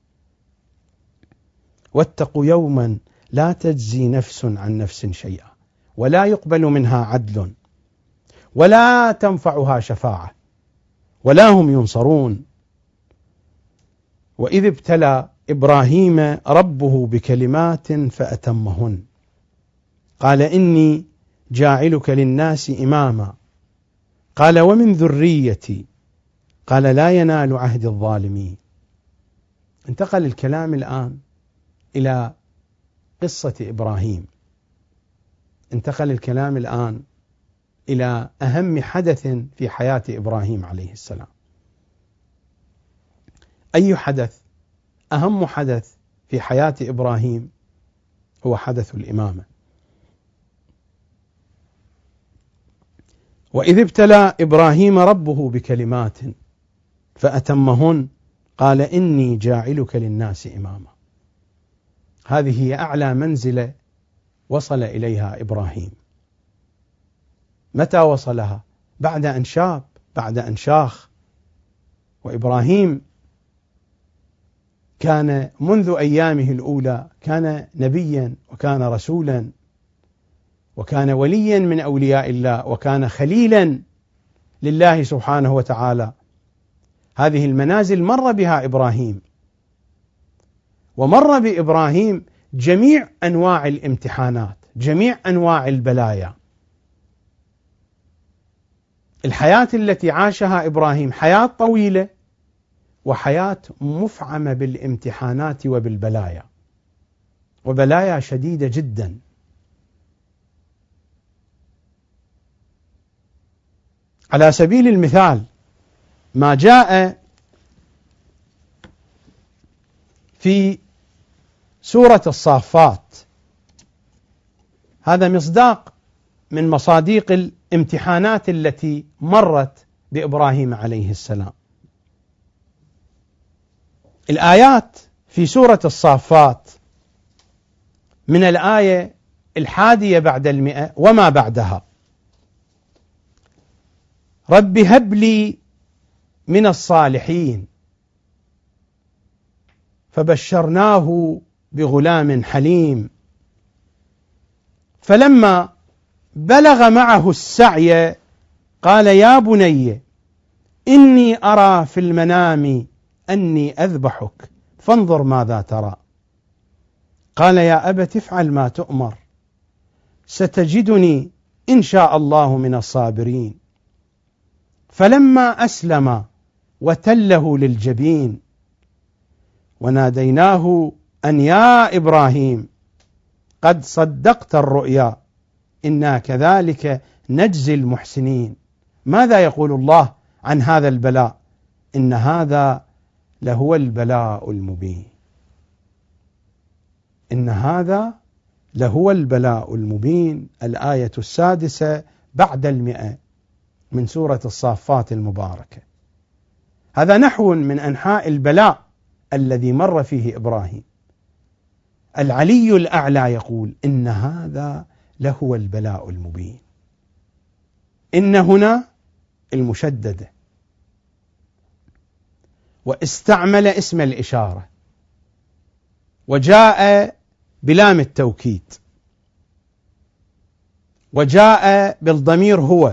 واتقوا يوما لا تجزي نفس عن نفس شيئا ولا يقبل منها عدل ولا تنفعها شفاعة ولا هم ينصرون. وإذ ابتلى إبراهيم ربه بكلمات فأتمهن قال إني جاعلك للناس إماما قال ومن ذريتي قال لا ينال عهد الظالمين. انتقل الكلام الآن إلى قصة إبراهيم، انتقل الكلام الآن إلى أهم حدث في حياة إبراهيم عليه السلام. أي حدث؟ أهم حدث في حياة إبراهيم هو حدث الإمامة. وإذ ابتلى إبراهيم ربه بكلمات فأتمهن قال إني جاعلك للناس إماما. هذه هي أعلى منزلة وصل إليها إبراهيم. متى وصلها؟ بعد أن شاب، بعد أن شاخ. وإبراهيم كان منذ أيامه الأولى كان نبيا وكان رسولا وكان وليا من أولياء الله وكان خليلا لله سبحانه وتعالى. هذه المنازل مر بها إبراهيم، ومر بإبراهيم جميع أنواع الامتحانات، جميع أنواع البلايا. الحياة التي عاشها إبراهيم حياة طويلة وحياة مفعمة بالامتحانات وبالبلايا، وبلايا شديدة جدا. على سبيل المثال ما جاء في سورة الصافات، هذا مصداق من مصاديق الامتحانات التي مرت بإبراهيم عليه السلام. الآيات في سورة الصافات من الآية 100 وما بعدها: رب هب لي من الصالحين فبشرناه بغلام حليم فلما بلغ معه السعي قال يا بني إني أرى في المنام أني أذبحك فانظر ماذا ترى قال يا أبت افعل ما تؤمر ستجدني إن شاء الله من الصابرين فلما أسلم وتله للجبين وناديناه أن يا إبراهيم قد صدقت الرؤيا إنا كذلك نجزي المحسنين. ماذا يقول الله عن هذا البلاء؟ إن هذا لهو البلاء المبين، إن هذا لهو البلاء المبين. الآية 6 بعد 100 من سورة الصافات المباركة. هذا نحو من أنحاء البلاء الذي مر فيه إبراهيم. العلي الأعلى يقول إن هذا لهو البلاء المبين. إن هنا المشددة، واستعمل اسم الإشارة وجاء بلام التوكيد. وجاء بالضمير هو،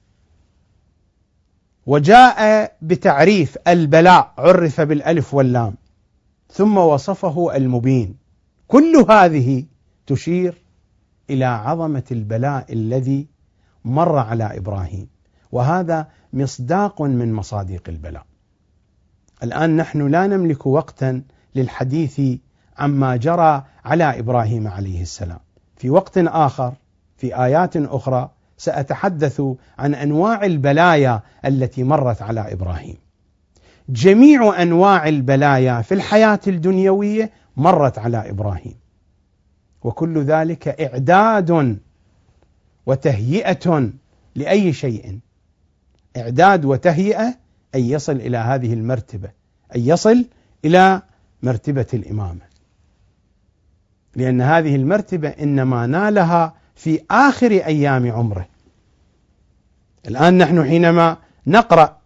وجاء بتعريف البلاء عرف بالألف واللام، ثم وصفه المبين. كل هذه تشير إلى عظمة البلاء الذي مر على إبراهيم، وهذا مصداق من مصادق البلاء. الآن نحن لا نملك وقتا للحديث عما جرى على إبراهيم عليه السلام، في وقت آخر في آيات أخرى سأتحدث عن أنواع البلايا التي مرت على إبراهيم. جميع أنواع البلايا في الحياة الدنيوية مرت على إبراهيم، وكل ذلك إعداد وتهيئة لأي شيء، إعداد وتهيئة أن يصل إلى هذه المرتبة، أن يصل إلى مرتبة الإمامة، لأن هذه المرتبة إنما نالها في آخر أيام عمره. الآن نحن حينما نقرأ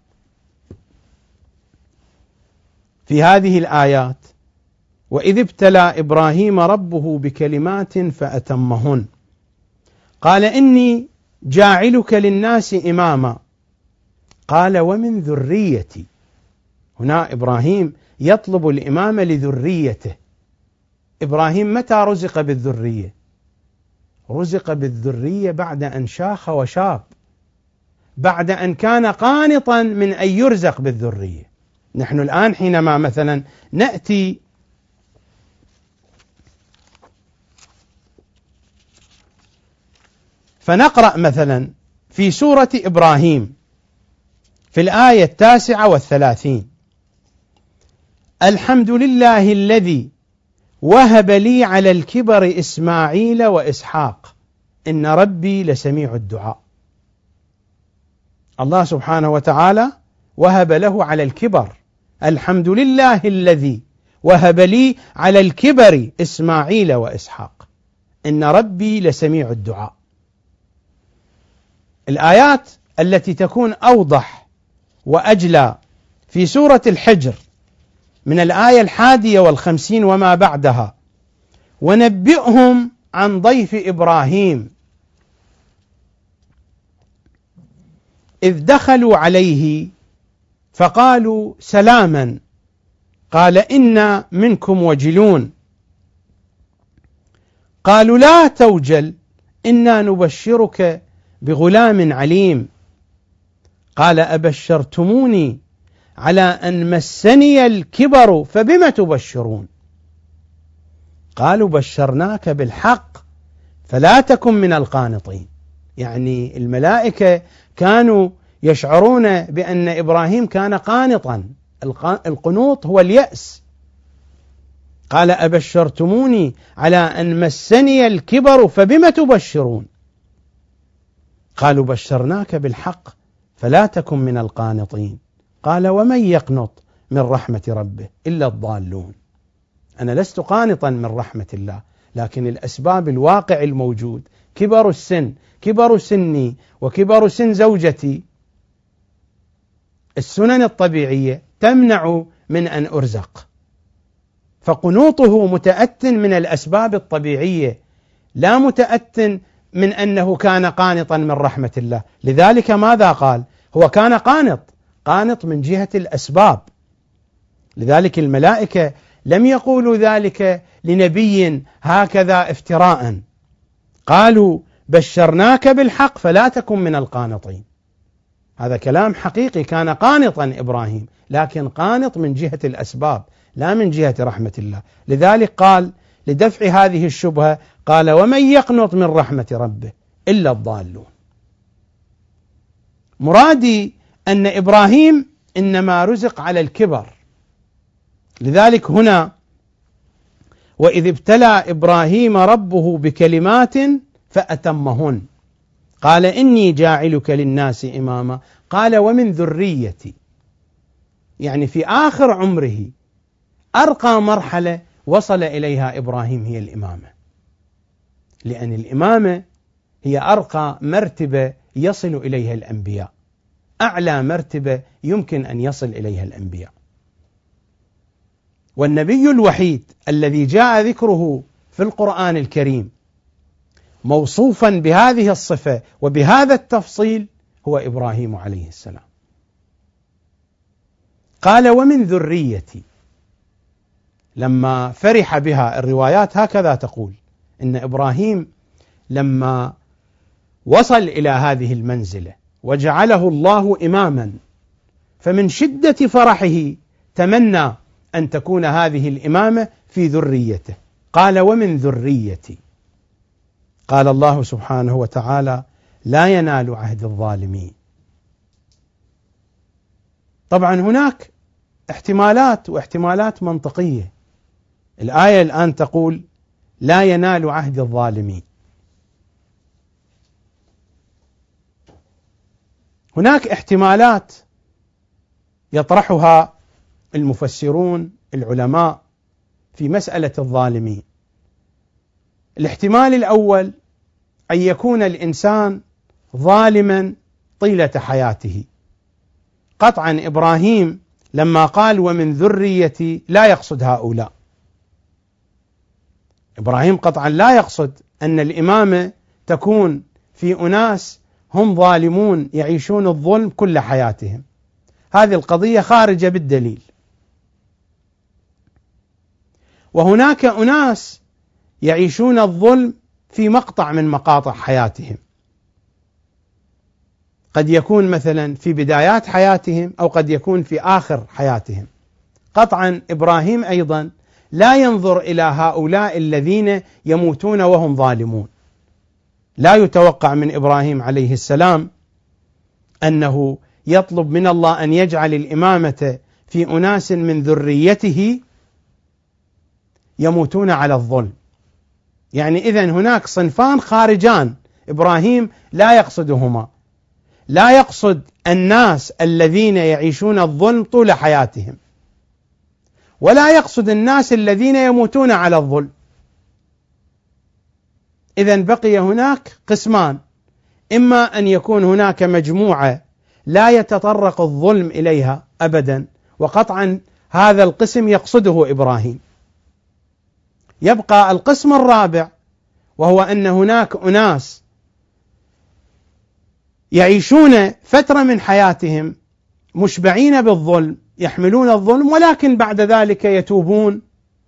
في هذه الآيات: وإذ ابتلى إبراهيم ربه بكلمات فأتمهن قال إني جاعلك للناس إماما قال ومن ذريتي. هنا إبراهيم يطلب الإمامة لذريته. إبراهيم متى رزق بالذرية؟ رزق بالذرية بعد أن شاخ وشاب، بعد أن كان قانطا من أن يرزق بالذرية. نحن الآن حينما مثلا نأتي فنقرأ مثلا في سورة إبراهيم في الآية 39: الحمد لله الذي وهب لي على الكبر إسماعيل وإسحاق إن ربي لسميع الدعاء. الله سبحانه وتعالى وهب له على الكبر، الحمد لله الذي وهب لي على الكبر إسماعيل وإسحاق إن ربي لسميع الدعاء. الآيات التي تكون أوضح وأجلى في سورة الحجر من الآية 51 وما بعدها: ونبئهم عن ضيف إبراهيم إذ دخلوا عليه فقالوا سلاما قال إنا منكم وجلون قالوا لا توجل إنا نبشرك بغلام عليم قال أبشرتموني على أن مسني الكبر فبم تبشرون قالوا بشرناك بالحق فلا تكن من القانطين. يعني الملائكة كانوا يشعرون بأن إبراهيم كان قانطا، القنوط هو اليأس. قال أبشرتموني على أن مسني الكبر فبم تبشرون قالوا بشرناك بالحق فلا تكن من القانطين قال ومن يقنط من رحمة ربه إلا الضالون. أنا لست قانطا من رحمة الله، لكن الأسباب الواقع الموجود، كبر السن، كبر سني وكبر سن زوجتي، السنن الطبيعية تمنع من أن أرزق، فقنوطه متأت من الأسباب الطبيعية لا متأت من أنه كان قانطا من رحمة الله. لذلك ماذا قال؟ هو كان قانط من جهة الأسباب. لذلك الملائكة لم يقولوا ذلك لنبي هكذا افتراء، قالوا بشرناك بالحق فلا تكن من القانطين. هذا كلام حقيقي، كان قانطا إبراهيم، لكن قانط من جهة الأسباب لا من جهة رحمة الله. لذلك قال لدفع هذه الشبهة قال ومن يقنط من رحمة ربه إلا الضالون. مرادي أن إبراهيم إنما رزق على الكبر. لذلك هنا وإذ ابتلى إبراهيم ربه بكلمات فأتمهن قال إني جاعلك للناس إماما قال ومن ذريتي. يعني في آخر عمره أرقى مرحلة وصل إليها إبراهيم هي الإمامة، لأن الإمامة هي أرقى مرتبة يصل إليها الأنبياء، أعلى مرتبة يمكن أن يصل إليها الأنبياء. والنبي الوحيد الذي جاء ذكره في القرآن الكريم موصوفا بهذه الصفة وبهذا التفصيل هو إبراهيم عليه السلام. قال ومن ذريتي، لما فرح بها، الروايات هكذا تقول إن إبراهيم لما وصل إلى هذه المنزلة وجعله الله إماما، فمن شدة فرحه تمنى أن تكون هذه الإمامة في ذريته، قال ومن ذريتي. قال الله سبحانه وتعالى لا ينال عهد الظالمين. طبعا هناك احتمالات واحتمالات منطقية. الآية الآن تقول لا ينال عهد الظالمين، هناك احتمالات يطرحها المفسرون العلماء في مسألة الظالمين. الاحتمال الأول أن يكون الإنسان ظالما طيلة حياته. قطعا إبراهيم لما قال ومن ذريتي لا يقصد هؤلاء، إبراهيم قطعا لا يقصد أن الإمامة تكون في أناس هم ظالمون يعيشون الظلم كل حياتهم، هذه القضية خارجة بالدليل. وهناك أناس يعيشون الظلم في مقطع من مقاطع حياتهم، قد يكون مثلا في بدايات حياتهم أو قد يكون في آخر حياتهم. قطعا إبراهيم أيضا لا ينظر إلى هؤلاء الذين يموتون وهم ظالمون. لا يتوقع من إبراهيم عليه السلام أنه يطلب من الله أن يجعل الإمامة في أناس من ذريته يموتون على الظلم. يعني إذن هناك صنفان خارجان إبراهيم لا يقصدهما، لا يقصد الناس الذين يعيشون الظلم طول حياتهم، ولا يقصد الناس الذين يموتون على الظلم. إذن بقي هناك قسمان، إما أن يكون هناك مجموعة لا يتطرق الظلم إليها أبدا، وقطعا هذا القسم يقصده إبراهيم. يبقى القسم الرابع، وهو أن هناك أناس يعيشون فترة من حياتهم مشبعين بالظلم، يحملون الظلم ولكن بعد ذلك يتوبون.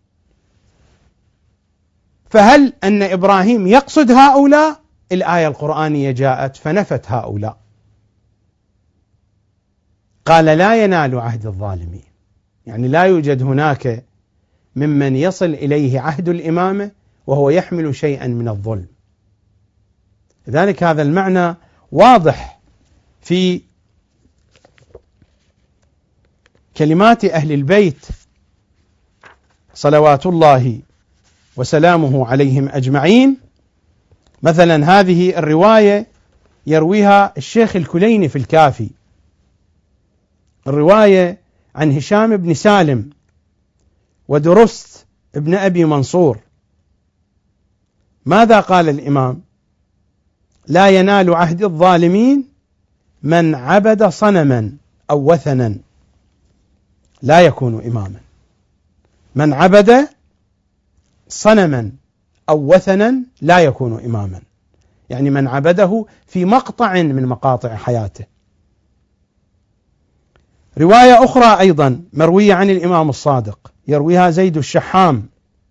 فهل أن إبراهيم يقصد هؤلاء؟ الآية القرآنية جاءت فنفت هؤلاء، قال لا ينال عهد الظالمين، يعني لا يوجد هناك ممن يصل إليه عهد الإمامة وهو يحمل شيئا من الظلم. لذلك هذا المعنى واضح في كلمات أهل البيت صلوات الله وسلامه عليهم أجمعين. مثلا هذه الرواية يرويها الشيخ الكليني في الكافي، الرواية عن هشام بن سالم ودرست ابن أبي منصور. ماذا قال الإمام؟ لا ينال عهد الظالمين من عبد صنما أو وثنا لا يكون إماما. من عبد صنما أو وثنا لا يكون إماما، يعني من عبده في مقطع من مقاطع حياته. رواية أخرى أيضا مروية عن الإمام الصادق يرويها زيد الشحام،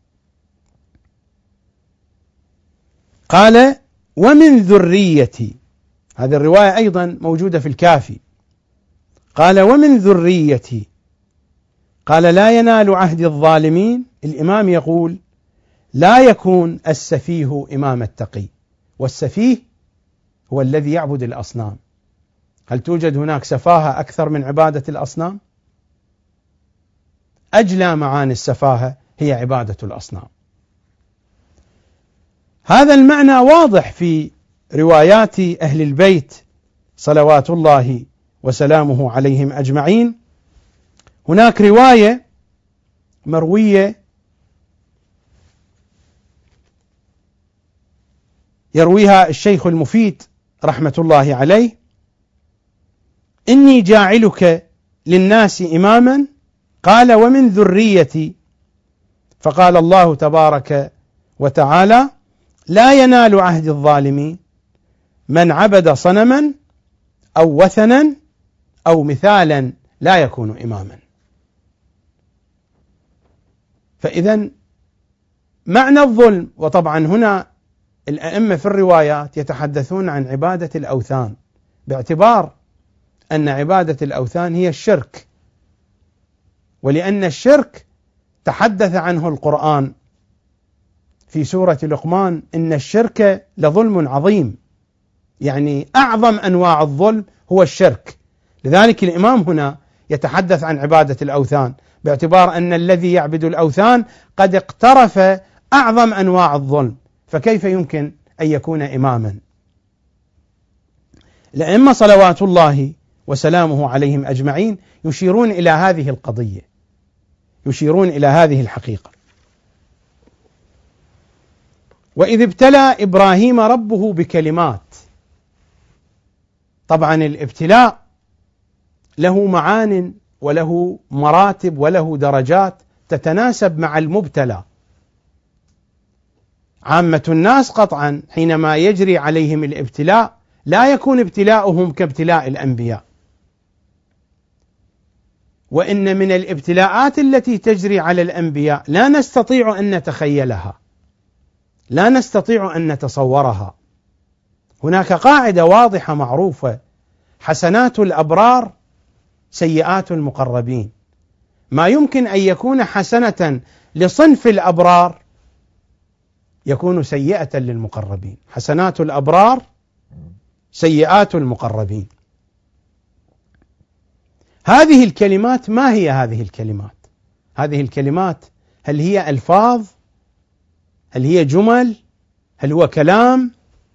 قال ومن ذريتي، هذه الرواية أيضا موجودة في الكافي، قال ومن ذريتي، قال لا ينال عهد الظالمين. الإمام يقول لا يكون السفيه إمام التقي، والسفيه هو الذي يعبد الأصنام. هل توجد هناك سفاهة أكثر من عبادة الأصنام؟ أجلى معاني السفاهة هي عبادة الأصنام. هذا المعنى واضح في روايات أهل البيت صلوات الله وسلامه عليهم أجمعين. هناك رواية مروية يرويها الشيخ المفيد رحمة الله عليه: إني جاعلك للناس إماما، قال ومن ذريتي، فقال الله تبارك وتعالى: لا ينال عهد الظالمين من عبد صنما أو وثنا أو مثالا لا يكون إماما. فإذا معنى الظلم، وطبعا هنا الأئمة في الروايات يتحدثون عن عبادة الأوثان باعتبار أن عبادة الأوثان هي الشرك، ولأن الشرك تحدث عنه القرآن في سورة لقمان: إن الشرك لظلم عظيم، يعني أعظم أنواع الظلم هو الشرك. لذلك الإمام هنا يتحدث عن عبادة الأوثان باعتبار أن الذي يعبد الأوثان قد اقترف أعظم أنواع الظلم، فكيف يمكن أن يكون إماما؟ الأئمة صلوات الله وسلامه عليهم أجمعين يشيرون إلى هذه القضية، يشيرون إلى هذه الحقيقة. وإذ ابتلى إبراهيم ربه بكلمات. طبعا الابتلاء له معان وله مراتب وله درجات تتناسب مع المبتلى. عامة الناس قطعا حينما يجري عليهم الابتلاء لا يكون ابتلاؤهم كابتلاء الأنبياء، وإن من الابتلاءات التي تجري على الأنبياء لا نستطيع أن نتخيلها، لا نستطيع أن نتصورها. هناك قاعدة واضحة معروفة: حسنات الأبرار سيئات المقربين. ما يمكن أن يكون حسنة لصنف الأبرار يكون سيئة للمقربين. حسنات الأبرار سيئات المقربين. هذه الكلمات ما هي هذه الكلمات؟ هذه الكلمات هل هي ألفاظ؟ هل هي جمل؟ هل هو كلام؟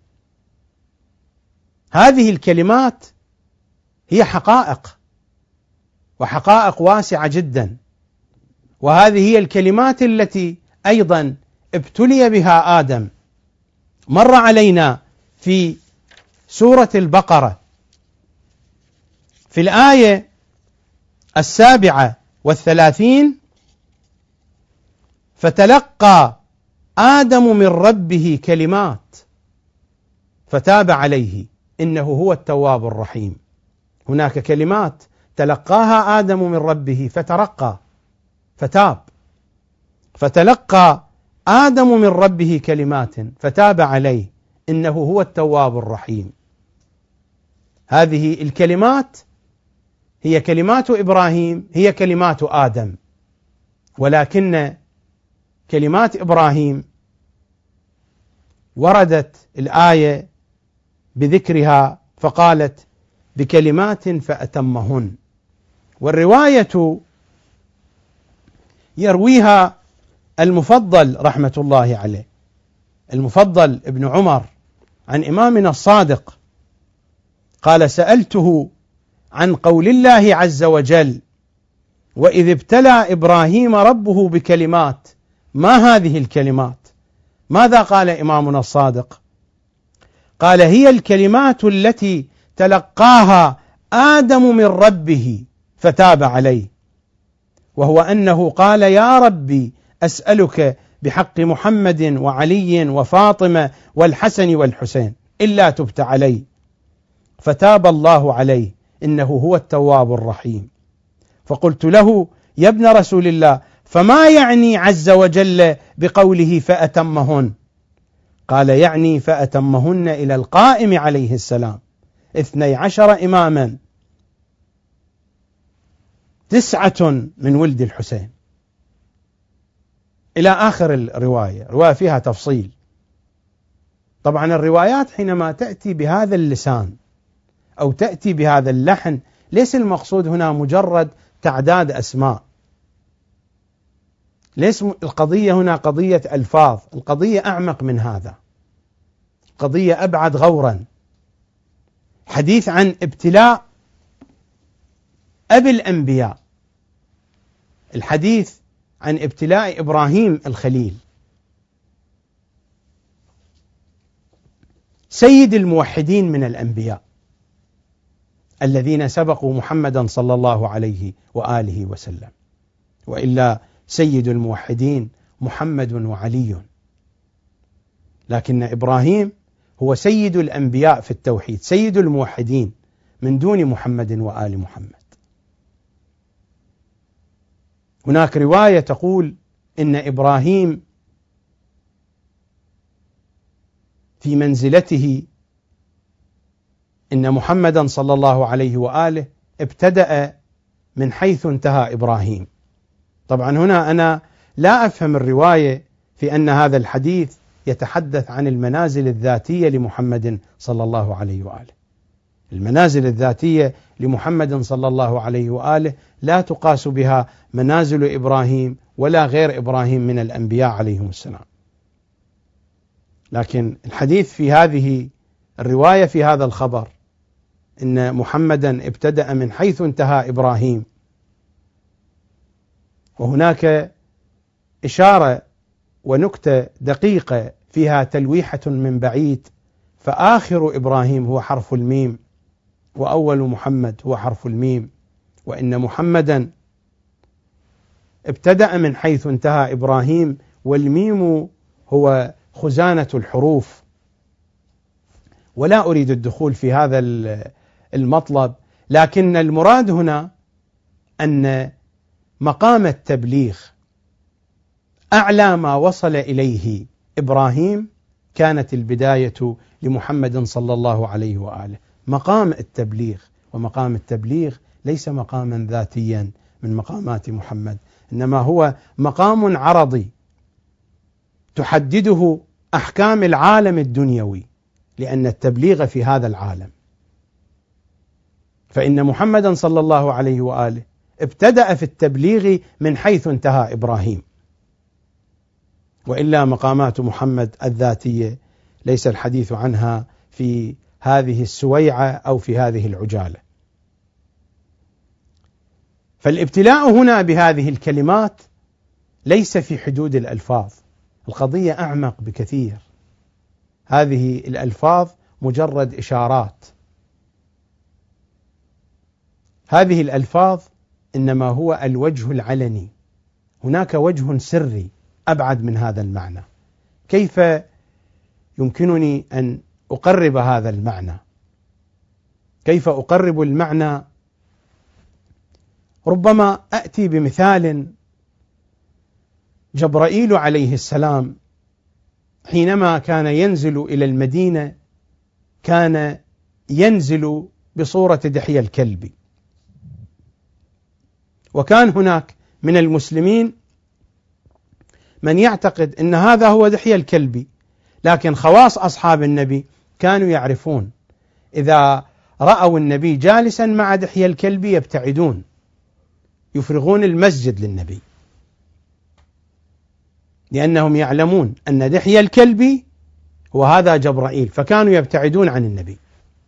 هذه الكلمات هي حقائق، وحقائق واسعة جدا، وهذه هي الكلمات التي أيضا ابتلي بها آدم. مر علينا في سورة البقرة في الآية 37: فتلقى آدم من ربه كلمات فتاب عليه إنه هو التواب الرحيم. هناك كلمات تلقاها آدم من ربه فترقى فتاب، فتلقى آدم من ربه كلمات فتاب عليه إنه هو التواب الرحيم. هذه الكلمات هي كلمات إبراهيم، هي كلمات آدم، ولكن كلمات إبراهيم وردت الآية بذكرها فقالت: بكلمات فأتمهن. والرواية يرويها المفضل رحمة الله عليه، المفضل ابن عمر، عن إمامنا الصادق قال: سألته عن قول الله عز وجل: وإذ ابتلى إبراهيم ربه بكلمات، ما هذه الكلمات؟ ماذا قال إمامنا الصادق؟ قال: هي الكلمات التي تلقاها آدم من ربه فتاب عليه، وهو أنه قال: يا ربي أسألك بحق محمد وعلي وفاطمة والحسن والحسين إلا تبت علي، فتاب الله عليه إنه هو التواب الرحيم. فقلت له: يا ابن رسول الله، فما يعني عز وجل بقوله فأتمهن؟ قال: يعني فأتمهن إلى القائم عليه السلام 12 إماما، 9 من ولد الحسين، إلى آخر الرواية. رواية فيها تفصيل. طبعا الروايات حينما تأتي بهذا اللسان أو تأتي بهذا اللحن ليس المقصود هنا مجرد تعداد أسماء، ليس القضية هنا قضية ألفاظ، القضية أعمق من هذا، قضية أبعد غورا. حديث عن ابتلاء أبي الأنبياء، الحديث عن ابتلاء إبراهيم الخليل سيد الموحدين من الأنبياء الذين سبقوا محمدا صلى الله عليه وآله وسلم، وإلا سيد الموحدين محمد وعلي. لكن إبراهيم هو سيد الأنبياء في التوحيد، سيد الموحدين من دون محمد وآل محمد. هناك رواية تقول إن إبراهيم في منزلته إن محمدا صلى الله عليه وآله ابتدأ من حيث انتهى إبراهيم. طبعا هنا أنا لا أفهم الرواية في أن هذا الحديث يتحدث عن المنازل الذاتية لمحمد صلى الله عليه وآله. المنازل الذاتية لمحمد صلى الله عليه وآله لا تقاس بها منازل إبراهيم ولا غير إبراهيم من الأنبياء عليهم السلام. لكن الحديث في هذه الرواية في هذا الخبر إن محمدا ابتدأ من حيث انتهى إبراهيم، وهناك إشارة ونكتة دقيقة فيها تلويحة من بعيد، فآخر إبراهيم هو حرف الميم وأول محمد هو حرف الميم، وإن محمدا ابتدأ من حيث انتهى إبراهيم، والميم هو خزانة الحروف. ولا أريد الدخول في هذا المطلب، لكن المراد هنا أن مقام التبليغ أعلى ما وصل إليه إبراهيم كانت البداية لمحمد صلى الله عليه وآله. مقام التبليغ، ومقام التبليغ ليس مقاما ذاتيا من مقامات محمد، إنما هو مقام عرضي تحدده أحكام العالم الدنيوي، لأن التبليغ في هذا العالم. فإن محمدا صلى الله عليه وآله ابتدأ في التبليغ من حيث انتهى إبراهيم، وإلا مقامات محمد الذاتية ليس الحديث عنها في هذه السويعة أو في هذه العجالة. فالابتلاء هنا بهذه الكلمات ليس في حدود الألفاظ، القضية أعمق بكثير. هذه الألفاظ مجرد إشارات، هذه الألفاظ إنما هو الوجه العلني، هناك وجه سري أبعد من هذا المعنى. كيف يمكنني أن أقرب هذا المعنى؟ كيف أقرب المعنى؟ ربما أتي بمثال. جبرائيل عليه السلام حينما كان ينزل إلى المدينة كان ينزل بصورة دحية الكلب، وكان هناك من المسلمين من يعتقد أن هذا هو دحية الكلب، لكن خواص أصحاب النبي كانوا يعرفون إذا رأوا النبي جالسا مع دحية الكلب يبتعدون، يفرغون المسجد للنبي، لأنهم يعلمون أن دحية الكلب هو هذا جبرائيل، فكانوا يبتعدون عن النبي.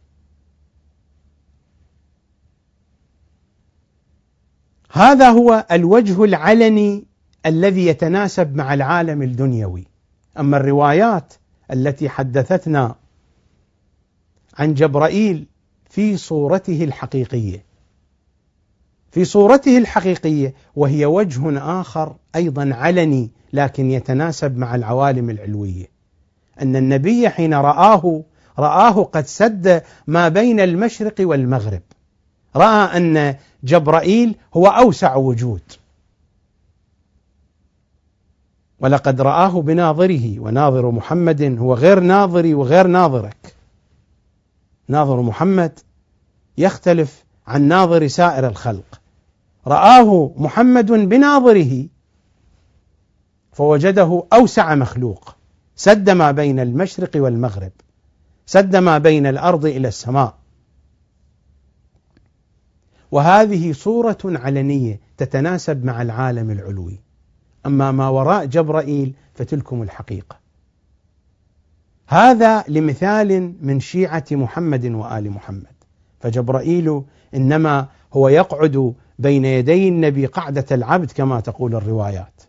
هذا هو الوجه العلني الذي يتناسب مع العالم الدنيوي. أما الروايات التي حدثتنا عن جبرائيل في صورته الحقيقية، في صورته الحقيقية، وهي وجه آخر أيضا علني لكن يتناسب مع العوالم العلوية، أن النبي حين رآه قد سد ما بين المشرق والمغرب، رأى أن جبرائيل هو أوسع وجود، ولقد رآه بناظره، وناظر محمد هو غير ناظري وغير ناظرك. ناظر محمد يختلف عن ناظر سائر الخلق. رآه محمد بناظره فوجده أوسع مخلوق، سد ما بين المشرق والمغرب، سد ما بين الأرض إلى السماء. وهذه صورة علنية تتناسب مع العالم العلوي. أما ما وراء جبرائيل فتلكم الحقيقة. هذا لمثال من شيعة محمد وآل محمد. فجبرائيل إنما هو يقعد بين يدي النبي قعدة العبد كما تقول الروايات.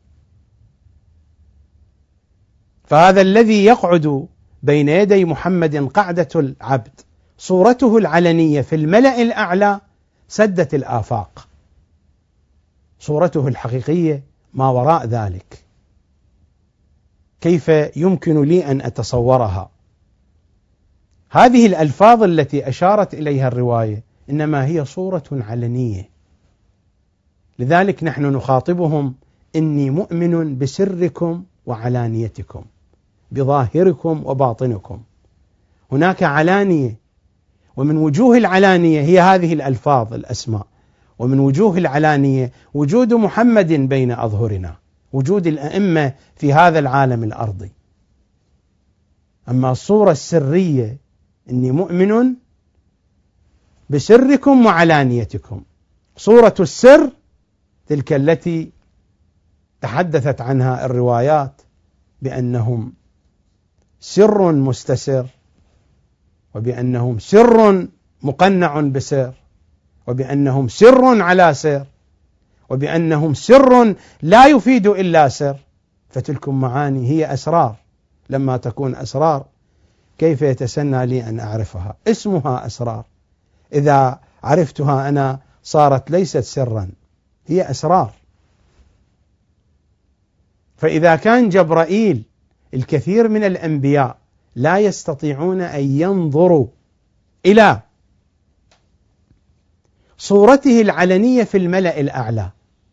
فهذا الذي يقعد بين يدي محمد قعدة العبد صورته العلنية في الملأ الأعلى سدت الآفاق، صورته الحقيقية ما وراء ذلك. كيف يمكن لي أن أتصورها؟ هذه الألفاظ التي أشارت إليها الرواية إنما هي صورة علنية، لذلك نحن نخاطبهم: إني مؤمن بسركم وعلانيتكم، بظاهركم وباطنكم. هناك علانية، ومن وجوه العلانية هي هذه الألفاظ الأسماء، ومن وجوه العلانية وجود محمد بين أظهرنا، وجود الأئمة في هذا العالم الأرضي. أما الصورة السرية: إني مؤمن بسركم وعلانيتكم، صورة السر تلك التي تحدثت عنها الروايات بأنهم سر مستسر، وبأنهم سر مقنع بسر، وبأنهم سر على سر، وبأنهم سر لا يفيد إلا سر. فتلكم معاني هي أسرار. لما تكون أسرار كيف يتسنى لي أن أعرفها؟ اسمها أسرار، إذا عرفتها أنا صارت ليست سرا، هي أسرار. فإذا كان جبرائيل الكثير من الأنبياء لا يستطيعون أن ينظروا إلى صورته العلنية في الملأ الأعلى،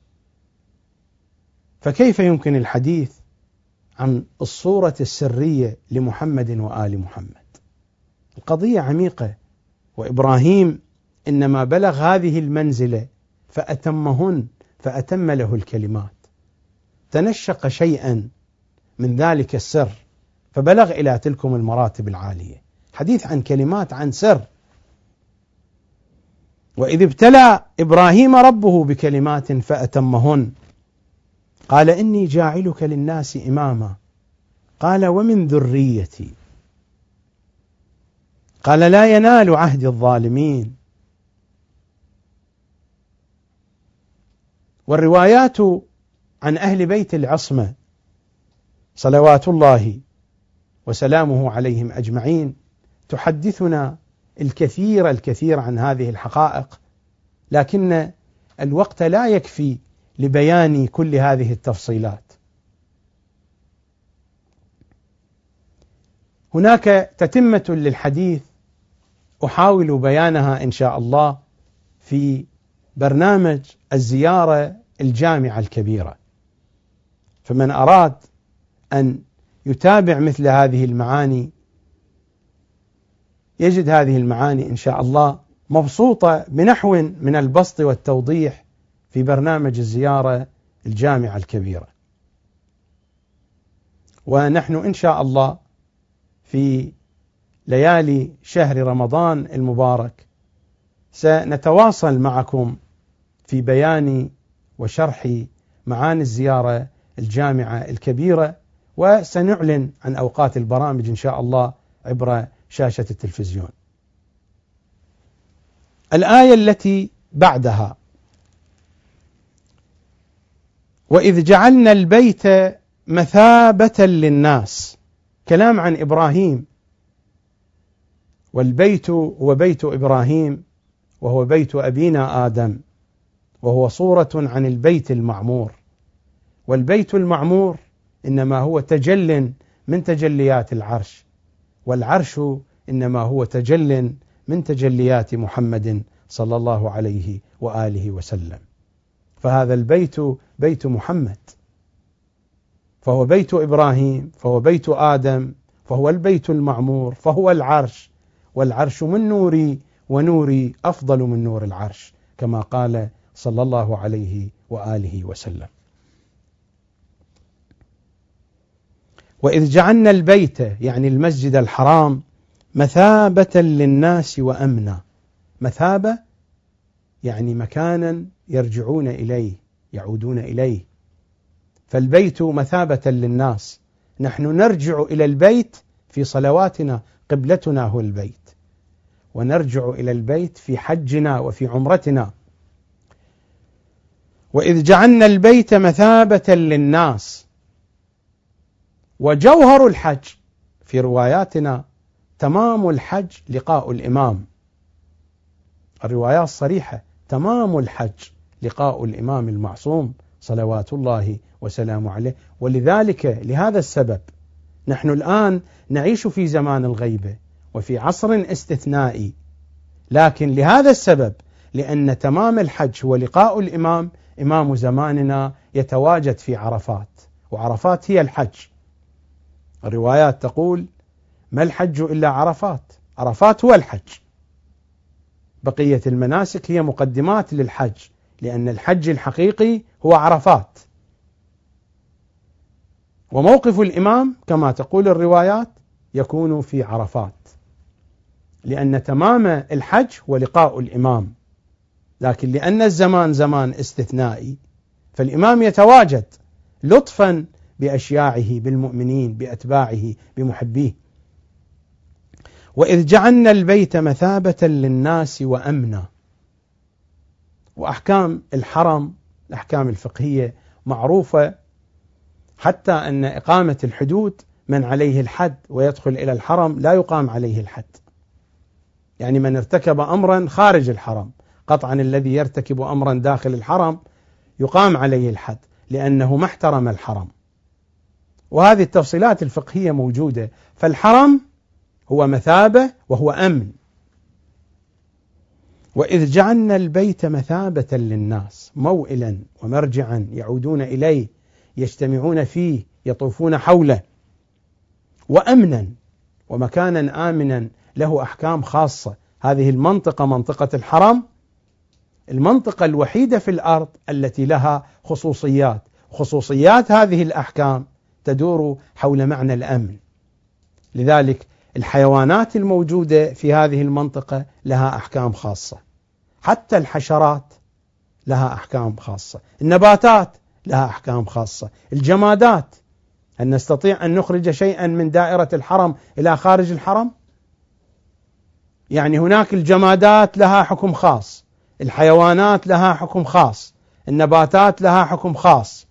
فكيف يمكن الحديث عن الصورة السرية لمحمد وآل محمد؟ القضية عميقة، وإبراهيم إنما بلغ هذه المنزلة فأتم له الكلمات، تنشق شيئا من ذلك السر فبلغ إلى تلكم المراتب العالية. حديث عن كلمات، عن سر. وإذ ابتلى إبراهيم ربه بكلمات فأتمهن، قال إني جاعلك للناس إماما، قال ومن ذريتي، قال لا ينال عهد الظالمين. والروايات عن أهل بيت العصمة صلوات الله وسلامه عليهم أجمعين تحدثنا الكثير عن هذه الحقائق، لكن الوقت لا يكفي لبيان كل هذه التفصيلات. هناك تتمة للحديث أحاول بيانها إن شاء الله في برنامج الزيارة الجامعة الكبيرة، فمن أراد أن يتابع مثل هذه المعاني يجد هذه المعاني إن شاء الله مبسوطة بنحو من البسط والتوضيح في برنامج الزيارة الجامعة الكبيرة. ونحن إن شاء الله في ليالي شهر رمضان المبارك سنتواصل معكم في بيان وشرح معاني الزيارة الجامعة الكبيرة، وسنعلن عن أوقات البرامج إن شاء الله عبر شاشة التلفزيون. الآية التي بعدها: وإذ جعلنا البيت مثابة للناس، كلام عن إبراهيم، والبيت هو بيت إبراهيم وهو بيت أبينا آدم، وهو صورة عن البيت المعمور. والبيت المعمور إنما هو تجل من تجليات العرش، والعرش إنما هو تجل من تجليات محمد صلى الله عليه وآله وسلم. فهذا البيت بيت محمد، فهو بيت إبراهيم، فهو بيت آدم، فهو البيت المعمور، فهو العرش، والعرش من نوري ونوري أفضل من نور العرش، كما قال صلى الله عليه وآله وسلم. وإذ جعلنا البيت يعني المسجد الحرام مثابة للناس وأمنا. مثابة يعني مكانا يرجعون إليه، يعودون إليه، فالبيت مثابة للناس. نحن نرجع إلى البيت في صلواتنا، قبلتنا هو البيت، ونرجع إلى البيت في حجنا وفي عمرتنا. وإذ جعلنا البيت مثابة للناس. وجوهر الحج في رواياتنا تمام الحج لقاء الإمام، الروايات الصريحة تمام الحج لقاء الإمام المعصوم صلوات الله وسلامه عليه. ولذلك لهذا السبب نحن الآن نعيش في زمان الغيبة وفي عصر استثنائي، لكن لهذا السبب، لأن تمام الحج هو لقاء الإمام، إمام زماننا يتواجد في عرفات، وعرفات هي الحج. الروايات تقول: ما الحج إلا عرفات، عرفات هو الحج، بقية المناسك هي مقدمات للحج، لأن الحج الحقيقي هو عرفات. وموقف الإمام كما تقول الروايات يكون في عرفات، لأن تمام الحج هو لقاء الإمام، لكن لأن الزمان زمان استثنائي فالإمام يتواجد لطفا بأشياعه، بالمؤمنين، بأتباعه، بمحبيه. وإذ جعلنا البيت مثابة للناس وأمنا. وأحكام الحرم، الأحكام الفقهية معروفة، حتى أن إقامة الحدود من عليه الحد ويدخل إلى الحرم لا يقام عليه الحد، يعني من ارتكب أمرا خارج الحرم، قطعا الذي يرتكب أمرا داخل الحرم يقام عليه الحد لأنه ما احترم الحرم. وهذه التفصيلات الفقهية موجودة. فالحرم هو مثابة وهو أمن. وإذ جعلنا البيت مثابة للناس، موئلا ومرجعا يعودون إليه، يجتمعون فيه، يطوفون حوله، وأمنا ومكانا آمنا له أحكام خاصة. هذه المنطقة، منطقة الحرم، المنطقة الوحيدة في الأرض التي لها خصوصيات، خصوصيات هذه الأحكام تدور حول معنى الأمن. لذلك الحيوانات الموجودة في هذه المنطقة لها أحكام خاصة، حتى الحشرات لها أحكام خاصة، النباتات لها أحكام خاصة، الجمادات. هل نستطيع أن نخرج شيئا من دائرة الحرم إلى خارج الحرم؟ يعني هناك الجمادات لها حكم خاص، الحيوانات لها حكم خاص، النباتات لها حكم خاص،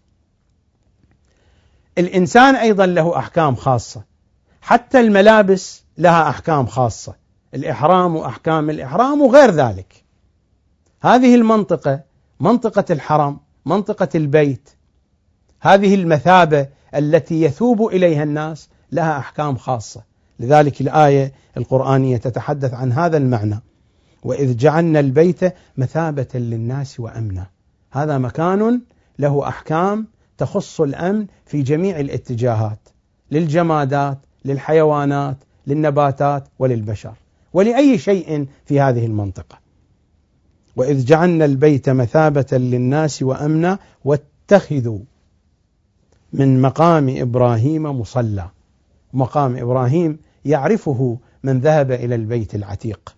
الإنسان أيضا له أحكام خاصة، حتى الملابس لها أحكام خاصة، الإحرام وأحكام الإحرام وغير ذلك. هذه المنطقة، منطقة الحرم، منطقة البيت، هذه المثابة التي يثوب إليها الناس لها أحكام خاصة. لذلك الآية القرآنية تتحدث عن هذا المعنى: وإذ جعلنا البيت مثابة للناس وأمنا. هذا مكان له أحكام تخص الأمن في جميع الاتجاهات، للجمادات، للحيوانات، للنباتات، وللبشر، ولأي شيء في هذه المنطقة. وإذ جعلنا البيت مثابة للناس وأمنا واتخذوا من مقام إبراهيم مصلى. مقام إبراهيم يعرفه من ذهب إلى البيت العتيق.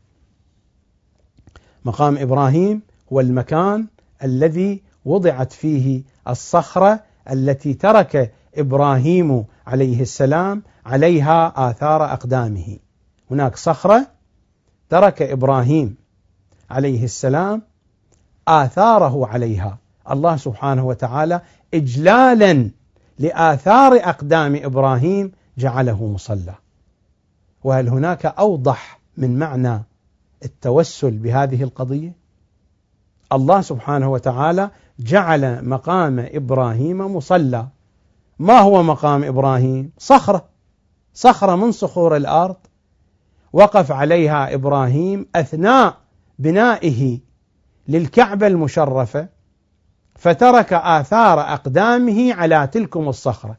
مقام إبراهيم هو المكان الذي وضعت فيه الصخرة التي ترك إبراهيم عليه السلام عليها آثار أقدامه. هناك صخرة ترك إبراهيم عليه السلام آثاره عليها، الله سبحانه وتعالى إجلالا لآثار أقدام إبراهيم جعله مصلى. وهل هناك أوضح من معنى التوسل بهذه القضية؟ الله سبحانه وتعالى جعل مقام إبراهيم مصلى. ما هو مقام إبراهيم؟ صخرة من صخور الأرض وقف عليها إبراهيم أثناء بنائه للكعبة المشرفة، فترك آثار أقدامه على تلكم الصخرة،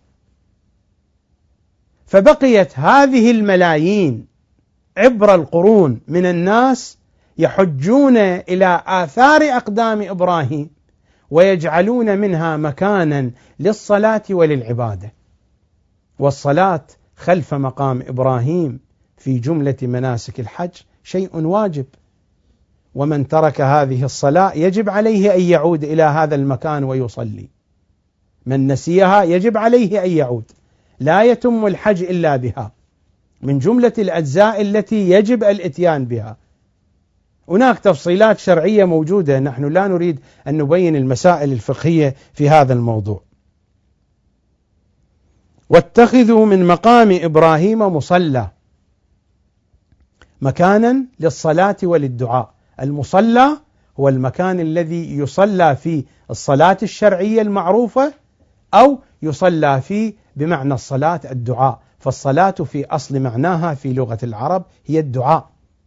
فبقيت هذه الملايين عبر القرون من الناس يحجون إلى آثار أقدام إبراهيم ويجعلون منها مكانا للصلاة وللعبادة. والصلاة خلف مقام إبراهيم في جملة مناسك الحج شيء واجب، ومن ترك هذه الصلاة يجب عليه أن يعود إلى هذا المكان ويصلي. من نسيها يجب عليه أن يعود، لا يتم الحج إلا بها، من جملة الأجزاء التي يجب الإتيان بها. هناك تفصيلات شرعية موجودة، نحن لا نريد أن نبين المسائل الفقهية في هذا الموضوع. واتخذوا من مقام إبراهيم مصلى، مكانا للصلاة وللدعاء. المصلى هو المكان الذي يصلى فيه الصلاة الشرعية المعروفة، أو يصلى فيه بمعنى الصلاة الدعاء، فالصلاة في أصل معناها في لغة العرب هي الدعاء.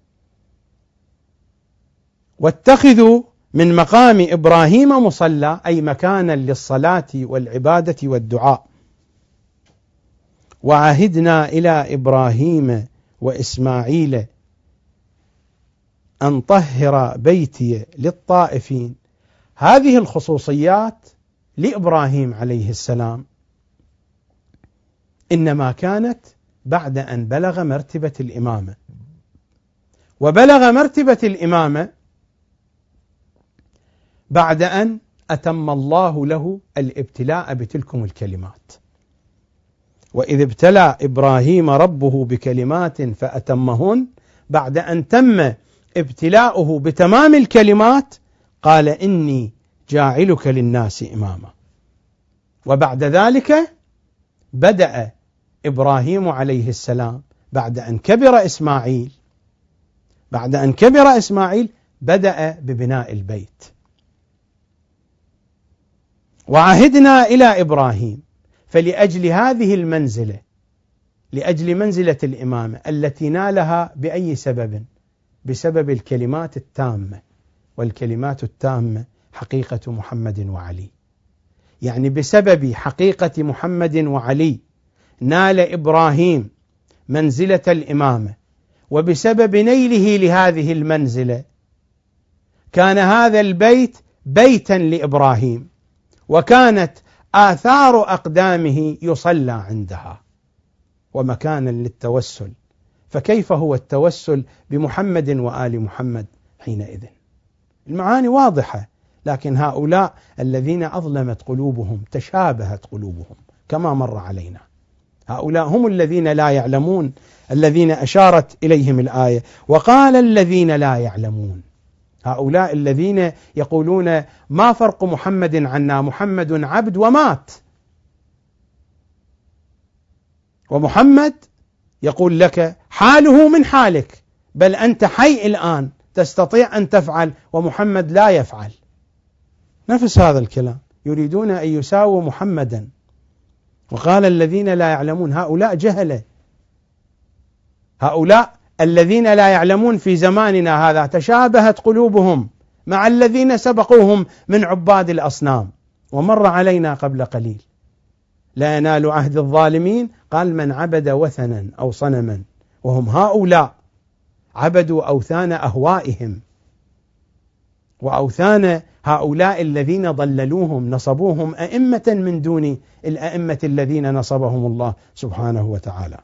واتخذوا من مقام إبراهيم مصلى، أي مكانا للصلاة والعبادة والدعاء. وعهدنا إلى إبراهيم وإسماعيل أن طهر بيتي للطائفين. هذه الخصوصيات لإبراهيم عليه السلام إنما كانت بعد أن بلغ مرتبة الإمامة، وبلغ مرتبة الإمامة بعد أن أتم الله له الابتلاء بتلكم الكلمات. وإذ ابتلى إبراهيم ربه بكلمات فأتمهن، بعد أن تم ابتلاؤه بتمام الكلمات قال إني جاعلك للناس إماما. وبعد ذلك بدأ إبراهيم عليه السلام بعد أن كبر إسماعيل بدأ ببناء البيت. وعهدنا إلى إبراهيم، فلأجل هذه المنزلة، لأجل منزلة الإمامة التي نالها بأي سبب؟ بسبب الكلمات التامة، والكلمات التامة حقيقة محمد وعلي. يعني بسبب حقيقة محمد وعلي نال إبراهيم منزلة الإمامة، وبسبب نيله لهذه المنزلة كان هذا البيت بيتا لإبراهيم، وكانت آثار أقدامه يصلى عندها، ومكانا للتوسل. فكيف هو التوسل بمحمد وآل محمد حينئذ؟ المعاني واضحة، لكن هؤلاء الذين أظلمت قلوبهم تشابهت قلوبهم كما مر علينا، هؤلاء هم الذين لا يعلمون، الذين أشارت إليهم الآية وقال الذين لا يعلمون. هؤلاء الذين يقولون ما فرق محمد عنا، محمد عبد ومات، ومحمد يقول لك حاله من حالك، بل أنت حي الآن تستطيع أن تفعل، ومحمد لا يفعل. نفس هذا الكلام، يريدون أن يساووا محمدا. وقال الذين لا يعلمون، هؤلاء جهلة، هؤلاء الذين لا يعلمون في زماننا هذا تشابهت قلوبهم مع الذين سبقوهم من عباد الأصنام. ومر علينا قبل قليل لا ينال عهد الظالمين، قال من عبد وثنا أو صنما، وهم هؤلاء عبدوا أوثان أهوائهم وأوثان هؤلاء الذين ضللوهم نصبوهم أئمة من دون الأئمة الذين نصبهم الله سبحانه وتعالى.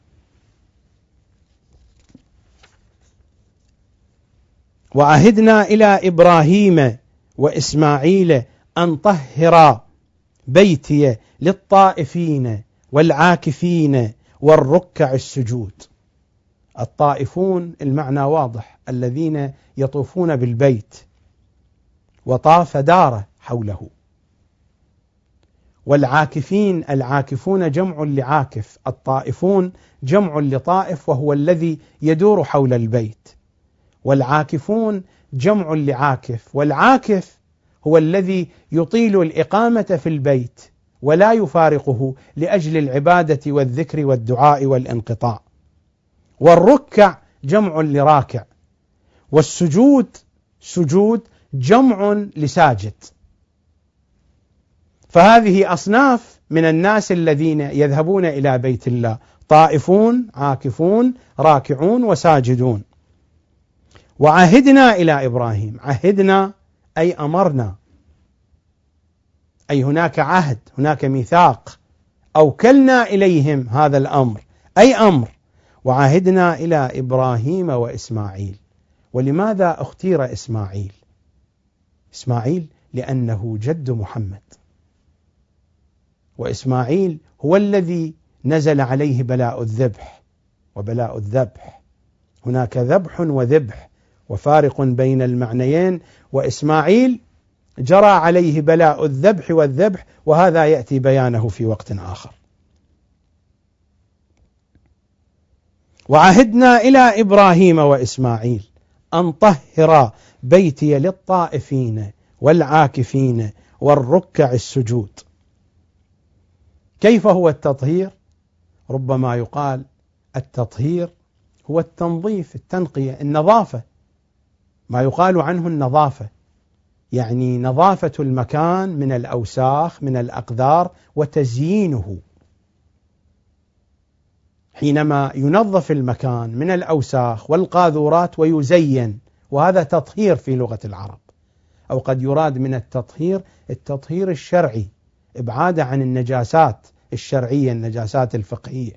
وعهدنا إلى إبراهيم وإسماعيل أن طهر بيتي للطائفين والعاكفين والركع السجود. الطائفون المعنى واضح، الذين يطوفون بالبيت، وطاف داره حوله. والعاكفين، العاكفون جمع لعاكف، الطائفون جمع لطائف وهو الذي يدور حول البيت، والعاكفون جمع لعاكف، والعاكف هو الذي يطيل الإقامة في البيت ولا يفارقه لأجل العبادة والذكر والدعاء والانقطاع. والركع جمع لراكع، والسجود سجود جمع لساجد. فهذه أصناف من الناس الذين يذهبون إلى بيت الله، طائفون، عاكفون، راكعون، وساجدون. وعهدنا إلى إبراهيم، عهدنا أي أمرنا، أي هناك عهد، هناك ميثاق، أوكلنا إليهم هذا الأمر، أي أمر. وعهدنا إلى إبراهيم وإسماعيل. ولماذا اختير إسماعيل؟ إسماعيل لأنه جد محمد، وإسماعيل هو الذي نزل عليه بلاء الذبح وبلاء الذبح. هناك ذبح وذبح وفارق بين المعنيين، وإسماعيل جرى عليه بلاء الذبح والذبح، وهذا يأتي بيانه في وقت آخر. وعهدنا إلى إبراهيم وإسماعيل أن طهر بيتي للطائفين والعاكفين والركع السجود. كيف هو التطهير؟ ربما يقال التطهير هو التنظيف، التنقية، النظافة، ما يقال عنه النظافة، يعني نظافة المكان من الأوساخ من الأقذار وتزيينه. حينما ينظف المكان من الأوساخ والقاذورات ويزين، وهذا تطهير في لغة العرب. أو قد يراد من التطهير الشرعي، إبعاده عن النجاسات الشرعية، النجاسات الفقهية.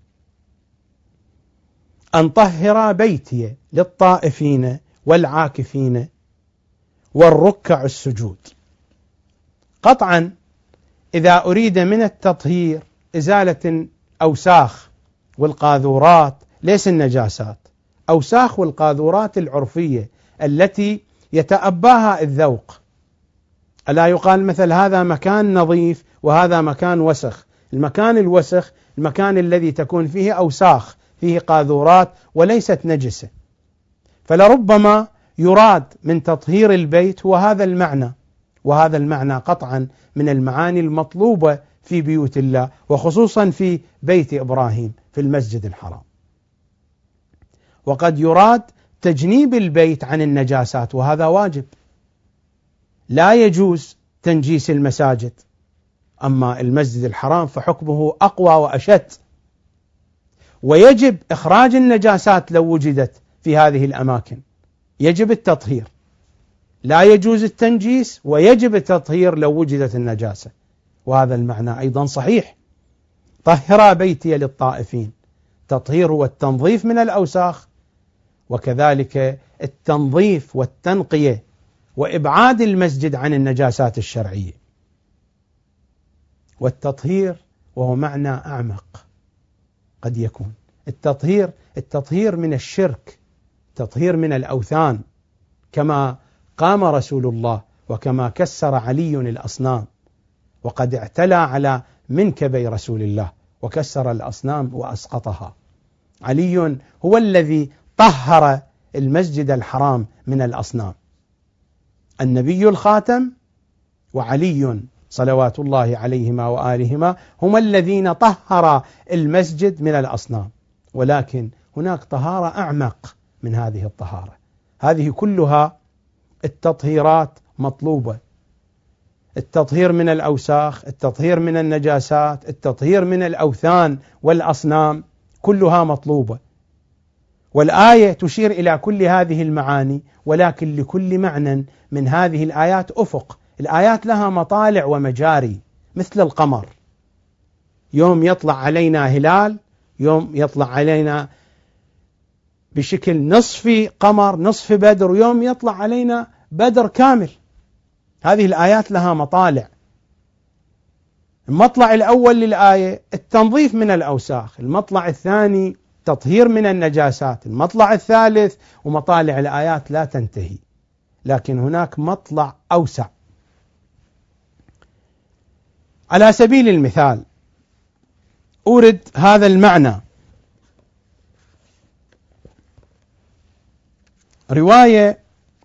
أن طهر بيتي للطائفين والعاكفين والركع السجود. قطعا إذا أريد من التطهير إزالة الأوساخ والقاذورات، ليس النجاسات، أوساخ والقاذورات العرفية التي يتأباها الذوق. ألا يقال مثل هذا مكان نظيف وهذا مكان وسخ؟ المكان الوسخ المكان الذي تكون فيه أوساخ، فيه قاذورات وليست نجسة. فلربما يراد من تطهير البيت هو هذا المعنى، وهذا المعنى قطعا من المعاني المطلوبة في بيوت الله، وخصوصا في بيت إبراهيم في المسجد الحرام. وقد يراد تجنيب البيت عن النجاسات، وهذا واجب، لا يجوز تنجيس المساجد. أما المسجد الحرام فحكمه أقوى وأشد، ويجب إخراج النجاسات لو وجدت في هذه الأماكن، يجب التطهير، لا يجوز التنجيس ويجب التطهير لو وجدت النجاسة. وهذا المعنى أيضا صحيح. طهر بيتي للطائفين، تطهير والتنظيف من الأوساخ، وكذلك التنظيف والتنقية وإبعاد المسجد عن النجاسات الشرعية. والتطهير وهو معنى أعمق قد يكون التطهير من الشرك، التطهير من الأوثان، كما قام رسول الله وكما كسر علي الأصنام، وقد اعتلى على منكبي رسول الله وكسر الأصنام وأسقطها. علي هو الذي طهر المسجد الحرام من الأصنام، النبي الخاتم وعلي صلوات الله عليهما وآلهما هما الذين طهر المسجد من الأصنام. ولكن هناك طهارة أعمق من هذه الطهارة، هذه كلها التطهيرات مطلوبة، التطهير من الأوساخ، التطهير من النجاسات، التطهير من الأوثان والأصنام، كلها مطلوبة. والآية تشير إلى كل هذه المعاني، ولكن لكل معنى من هذه الآيات أفق. الآيات لها مطالع ومجاري مثل القمر، يوم يطلع علينا هلال، يوم يطلع علينا بشكل نصفي قمر نصف بدر، ويوم يطلع علينا بدر كامل. هذه الآيات لها مطالع. المطلع الأول للآية التنظيف من الأوساخ، المطلع الثاني تطهير من النجاسات، المطلع الثالث، ومطالع الآيات لا تنتهي. لكن هناك مطلع أوسع. على سبيل المثال أورد هذا المعنى. رواية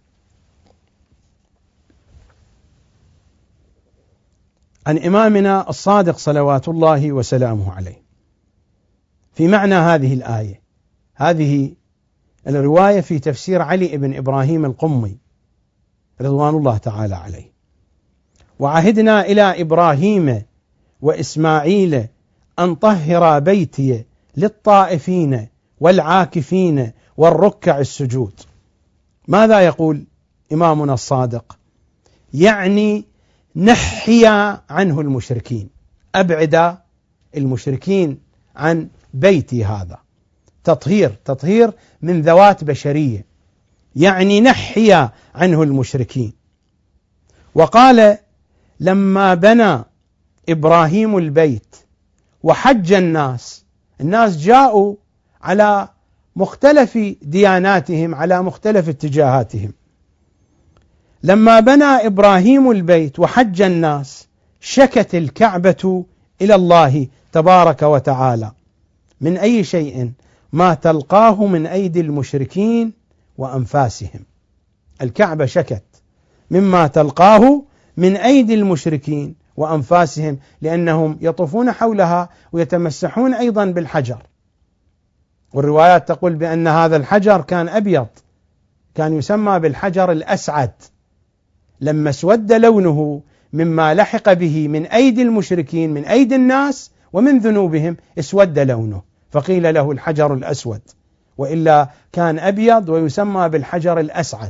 عن إمامنا الصادق صلوات الله وسلامه عليه في معنى هذه الآية. هذه الرواية في تفسير علي بن إبراهيم القمي رضوان الله تعالى عليه. وعهدنا إلى إبراهيم وإسماعيل أن طهر بيتي للطائفين والعاكفين والركع السجود. ماذا يقول إمامنا الصادق؟ يعني نحي عنه المشركين، أبعد المشركين عن بيتي هذا. تطهير من ذوات بشرية، يعني نحي عنه المشركين. وقال لما بنى إبراهيم البيت وحج الناس جاءوا على مختلف دياناتهم، على مختلف اتجاهاتهم. لما بنى إبراهيم البيت وحج الناس شكت الكعبة إلى الله تبارك وتعالى من أي شيء ما تلقاه من أيدي المشركين وأنفاسهم. الكعبة شكت مما تلقاه من أيدي المشركين وأنفاسهم، لأنهم يطوفون حولها ويتمسحون أيضا بالحجر. والروايات تقول بأن هذا الحجر كان أبيض، كان يسمى بالحجر الأسعد، لما اسود لونه مما لحق به من أيدي المشركين، من أيدي الناس ومن ذنوبهم، اسود لونه فقيل له الحجر الأسود، وإلا كان أبيض ويسمى بالحجر الأسعد.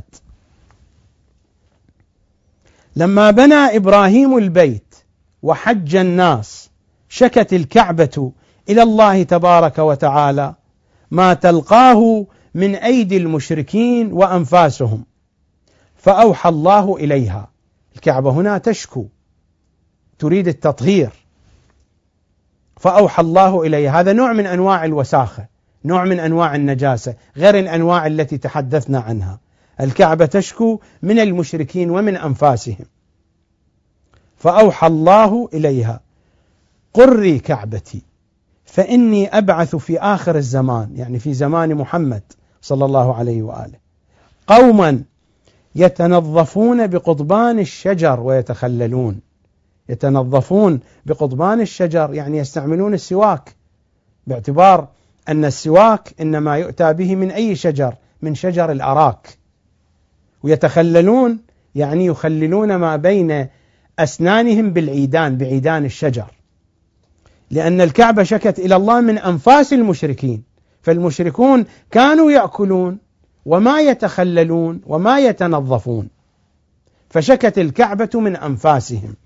لما بنى إبراهيم البيت وحج الناس شكت الكعبة إلى الله تبارك وتعالى ما تلقاه من أيدي المشركين وأنفاسهم، فأوحى الله إليها. الكعبة هنا تشكو، تريد التطهير، فأوحى الله إليها. هذا نوع من أنواع الوساخة، نوع من أنواع النجاسة، غير الأنواع التي تحدثنا عنها. الكعبة تشكو من المشركين ومن أنفاسهم، فأوحى الله إليها قري كعبتي فإني أبعث في آخر الزمان، يعني في زمان محمد صلى الله عليه وآله، قوما يتنظفون بقضبان الشجر ويتخللون. يتنظفون بقضبان الشجر يعني يستعملون السواك، باعتبار أن السواك إنما يؤتى به من أي شجر؟ من شجر الأراك. ويتخللون يعني يخللون ما بين أسنانهم بالعيدان، بعيدان الشجر، لأن الكعبة شكت إلى الله من أنفاس المشركين، فالمشركون كانوا يأكلون وما يتخللون وما يتنظفون، فشكت الكعبة من أنفاسهم.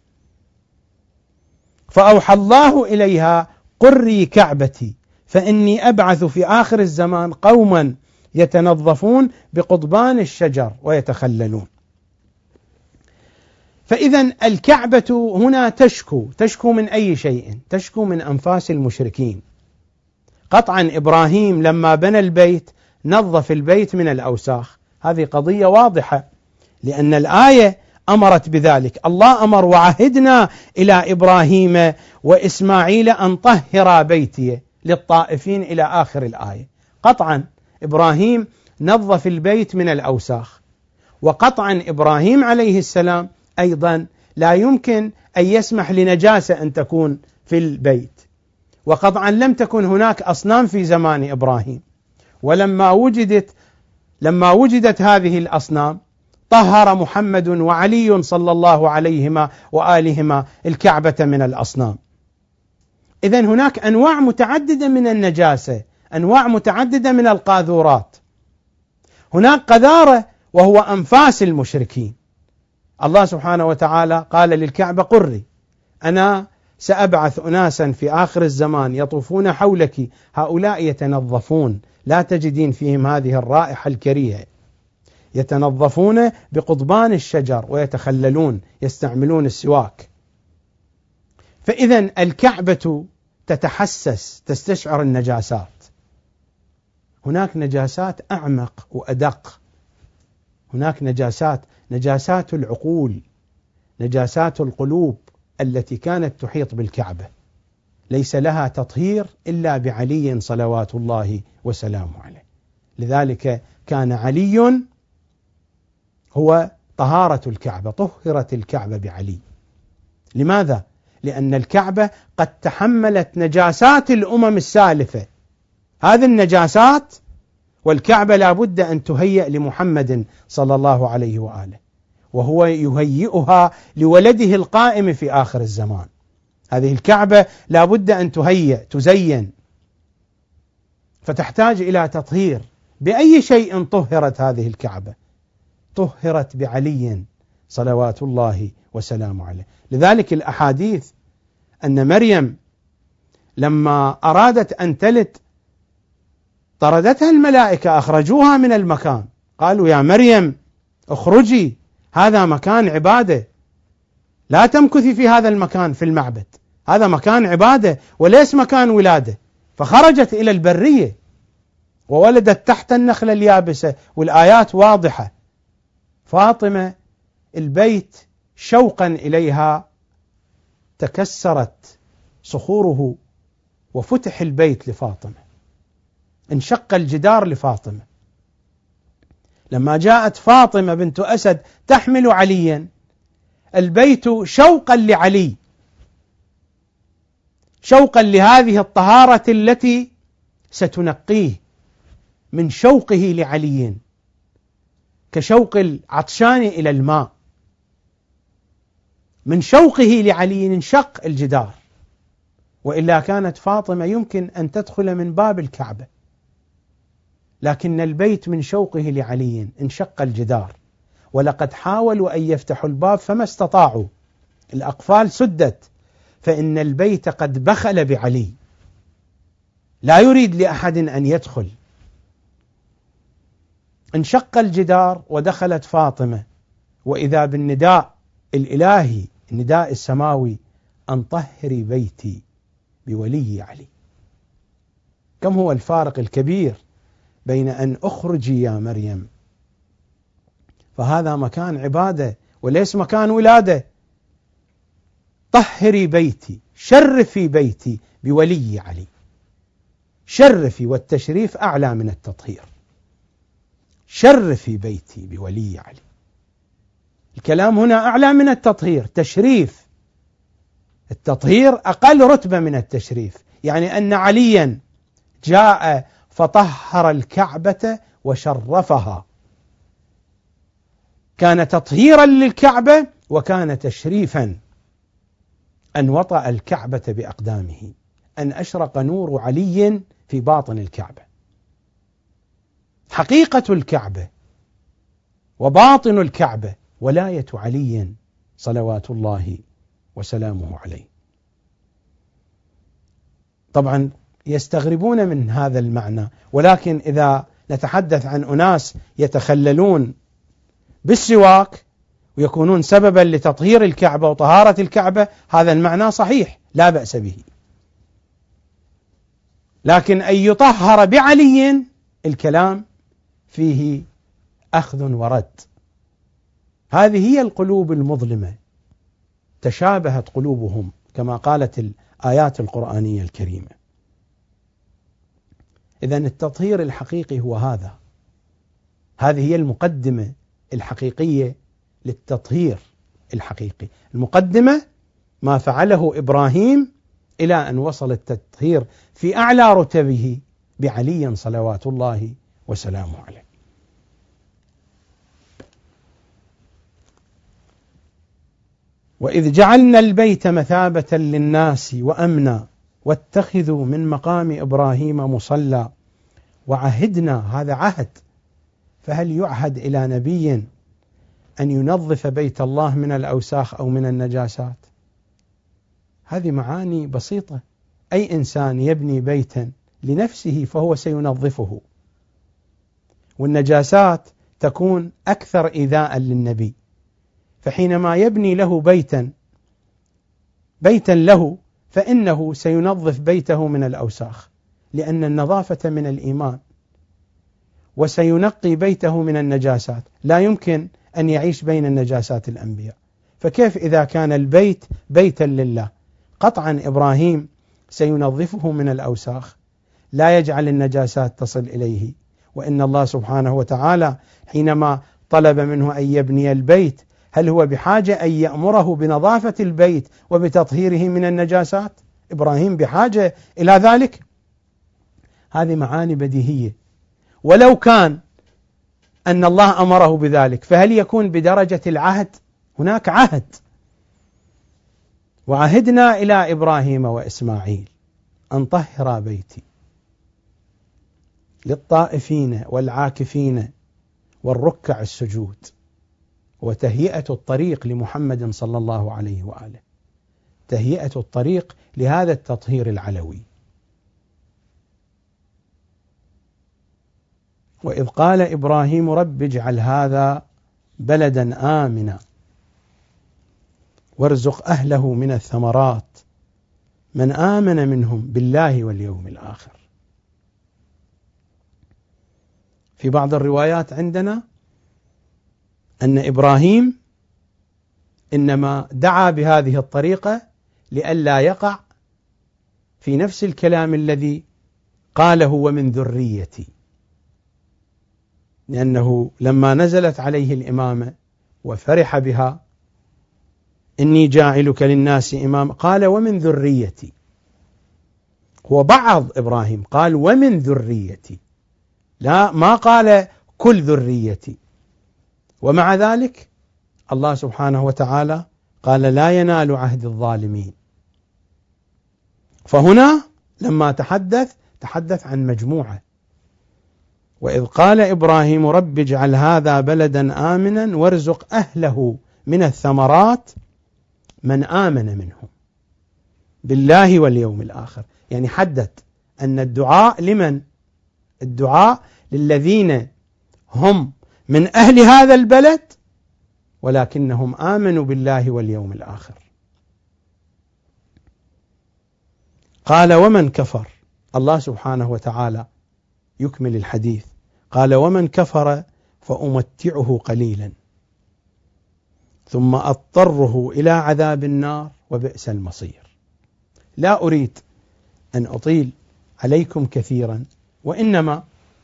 فأوحى الله إليها قري كعبتي فإني أبعث في آخر الزمان قوما يتنظفون بقضبان الشجر ويتخللون. فإذا الكعبة هنا تشكو من أي شيء؟ تشكو من أنفاس المشركين. قطعا إبراهيم لما بنى البيت نظف البيت من الأوساخ، هذه قضية واضحة، لأن الآية أمرت بذلك. الله أمر وعهدنا إلى إبراهيم وإسماعيل أن طهر بيتي للطائفين إلى آخر الآية. قطعا إبراهيم نظف البيت من الأوساخ، وقطعا إبراهيم عليه السلام أيضا لا يمكن أن يسمح لنجاسة أن تكون في البيت، وقطعا لم تكن هناك أصنام في زمان إبراهيم. ولما وجدت هذه الأصنام طهر محمد وعلي صلى الله عليهما وآلهما الكعبة من الأصنام. إذن هناك أنواع متعددة من النجاسة، أنواع متعددة من القاذورات. هناك قذارة وهو أنفاس المشركين. الله سبحانه وتعالى قال للكعبة قري، أنا سأبعث أناسا في آخر الزمان يطوفون حولك، هؤلاء يتنظفون، لا تجدين فيهم هذه الرائحة الكريهة، يتنظفون بقضبان الشجر ويتخللون، يستعملون السواك. فإذا الكعبة تتحسس، تستشعر النجاسات. هناك نجاسات أعمق وأدق، هناك نجاسات العقول، نجاسات القلوب التي كانت تحيط بالكعبة، ليس لها تطهير إلا بعلي صلوات الله وسلامه عليه. لذلك كان علي هو طهارة الكعبة، طهرت الكعبة بعلي. لماذا؟ لأن الكعبة قد تحملت نجاسات الأمم السالفة، هذه النجاسات، والكعبة لا بد أن تهيأ لمحمد صلى الله عليه وآله، وهو يهيئها لولده القائم في آخر الزمان. هذه الكعبة لا بد أن تهيأ، تزين، فتحتاج إلى تطهير. بأي شيء طهرت هذه الكعبة؟ طهرت بعلي صلوات الله وسلامه عليه. لذلك الأحاديث أن مريم لما أرادت أن تلد طردتها الملائكة، أخرجوها من المكان، قالوا يا مريم اخرجي، هذا مكان عبادة، لا تمكثي في هذا المكان في المعبد، هذا مكان عبادة وليس مكان ولادة. فخرجت إلى البرية وولدت تحت النخلة اليابسة، والآيات واضحة. فاطمة البيت شوقا إليها تكسرت صخوره وفتح البيت لفاطمة، انشق الجدار لفاطمة. لما جاءت فاطمة بنت أسد تحمل عليا، البيت شوقا لعلي شوقا لهذه الطهارة التي ستنقيه من شوقه لعلي، كشوق العطشان إلى الماء. من شوقه لعلي انشق الجدار، وإلا كانت فاطمة يمكن أن تدخل من باب الكعبة، لكن البيت من شوقه لعلي انشق الجدار، ولقد حاولوا أن يفتحوا الباب فما استطاعوا، الأقفال سدت، فإن البيت قد بخل بعلي، لا يريد لأحد أن يدخل. انشق الجدار ودخلت فاطمة، وإذا بالنداء الإلهي، النداء السماوي: أن طهري بيتي بولي علي. كم هو الفارق الكبير بين أن أخرجي يا مريم، فهذا مكان عبادة وليس مكان ولادة، طهري بيتي، شرفي بيتي بولي علي. شرفي، والتشريف أعلى من التطهير. شرفي بيتي بولي علي، الكلام هنا أعلى من التطهير، تشريف. التطهير أقل رتبة من التشريف، يعني أن عليا جاء فطهر الكعبة وشرفها، كان تطهيرا للكعبة وكان تشريفا، أن وطأ الكعبة بأقدامه، أن أشرق نور علي في باطن الكعبة. حقيقة الكعبة وباطن الكعبة ولاية علي صلوات الله وسلامه عليه. طبعا يستغربون من هذا المعنى، ولكن إذا نتحدث عن أناس يتخللون بالسواك ويكونون سببا لتطهير الكعبة وطهارة الكعبة، هذا المعنى صحيح لا بأس به. لكن أن يطهر بعلي، الكلام فيه أخذ ورد. هذه هي القلوب المظلمة، تشابهت قلوبهم كما قالت الآيات القرآنية الكريمة. إذن التطهير الحقيقي هو هذا، هذه هي المقدمة الحقيقية للتطهير الحقيقي. المقدمة ما فعله إبراهيم إلى أن وصل التطهير في أعلى رتبه بعلي صلوات الله وسلامه عليه. وإذ جعلنا البيت مثابة للناس وأمنا واتخذوا من مقام إبراهيم مصلى وعهدنا، هذا عهد، فهل يعهد إلى نبي أن ينظف بيت الله من الأوساخ أو من النجاسات؟ هذه معاني بسيطة. أي إنسان يبني بيتا لنفسه فهو سينظفه، والنجاسات تكون أكثر إيذاء للنبي، فحينما يبني له بيتا له فإنه سينظف بيته من الأوساخ، لأن النظافة من الإيمان، وسينقي بيته من النجاسات. لا يمكن أن يعيش بين النجاسات الأنبياء، فكيف إذا كان البيت بيتا لله؟ قطعا إبراهيم سينظفه من الأوساخ، لا يجعل النجاسات تصل إليه. وإن الله سبحانه وتعالى حينما طلب منه أن يبني البيت، هل هو بحاجة أن يأمره بنظافة البيت وبتطهيره من النجاسات؟ إبراهيم بحاجة إلى ذلك؟ هذه معاني بديهية. ولو كان أن الله أمره بذلك، فهل يكون بدرجة العهد؟ هناك عهد. وعهدنا إلى إبراهيم وإسماعيل أن طهر بيتي للطائفين والعاكفين والركع السجود، وتهيئة الطريق لمحمد صلى الله عليه وآله، تهيئة الطريق لهذا التطهير العلوي. وإذ قال إبراهيم رب اجعل هذا بلدا آمنا وارزق أهله من الثمرات من آمن منهم بالله واليوم الآخر. في بعض الروايات عندنا أن إبراهيم إنما دعا بهذه الطريقة لئلا يقع في نفس الكلام الذي قاله ومن ذريتي، لأنه لما نزلت عليه الإمامة وفرح بها إني جاعلك للناس إماما، قال ومن ذريتي، هو بعض إبراهيم، قال ومن ذريتي، لا ما قال كل ذريتي. ومع ذلك الله سبحانه وتعالى قال لا ينال عهد الظالمين. فهنا لما تحدث عن مجموعة. وإذ قال إبراهيم رب اجعل هذا بلدا آمنا وارزق أهله من الثمرات من آمن منهم بالله واليوم الآخر. يعني حدد أن الدعاء لمن؟ الدعاء للذين هم من أهل هذا البلد ولكنهم آمنوا بالله واليوم الآخر. قال ومن كفر، الله سبحانه وتعالى يكمل الحديث، قال ومن كفر فأمتعه قليلا ثم أضطره إلى عذاب النار وبئس المصير. لا أريد أن أطيل عليكم كثيرا، وإنما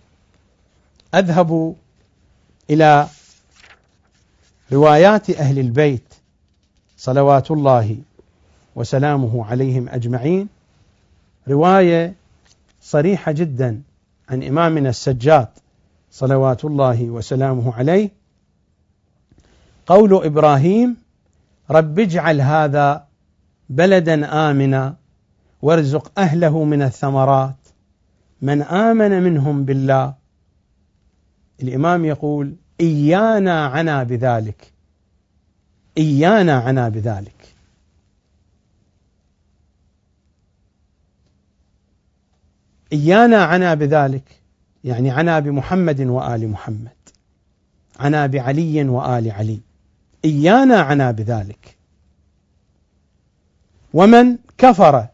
أذهب إلى روايات أهل البيت صلوات الله وسلامه عليهم أجمعين. رواية صريحة جدا عن إمامنا السجاد صلوات الله وسلامه عليه، قول إبراهيم رب اجعل هذا بلدا آمنا وارزق أهله من الثمرات من آمن منهم بالله. الإمام يقول إيانا عنا بذلك، إيانا عنا بذلك. إيانا عنا بذلك يعني عنا بمحمد وآل محمد، عنا بعلي وآل علي، إيانا عنا بذلك. ومن كفر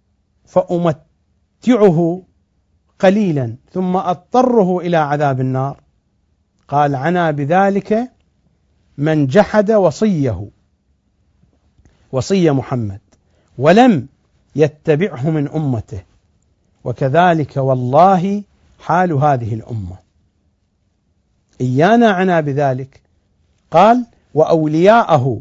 فأمتعه قليلا ثم أضطره إلى عذاب النار، قال عنا بذلك من جحد وصي محمد ولم يتبعه من أمته، وكذلك والله حال هذه الأمة. إيانا عنا بذلك، قال وأولياءه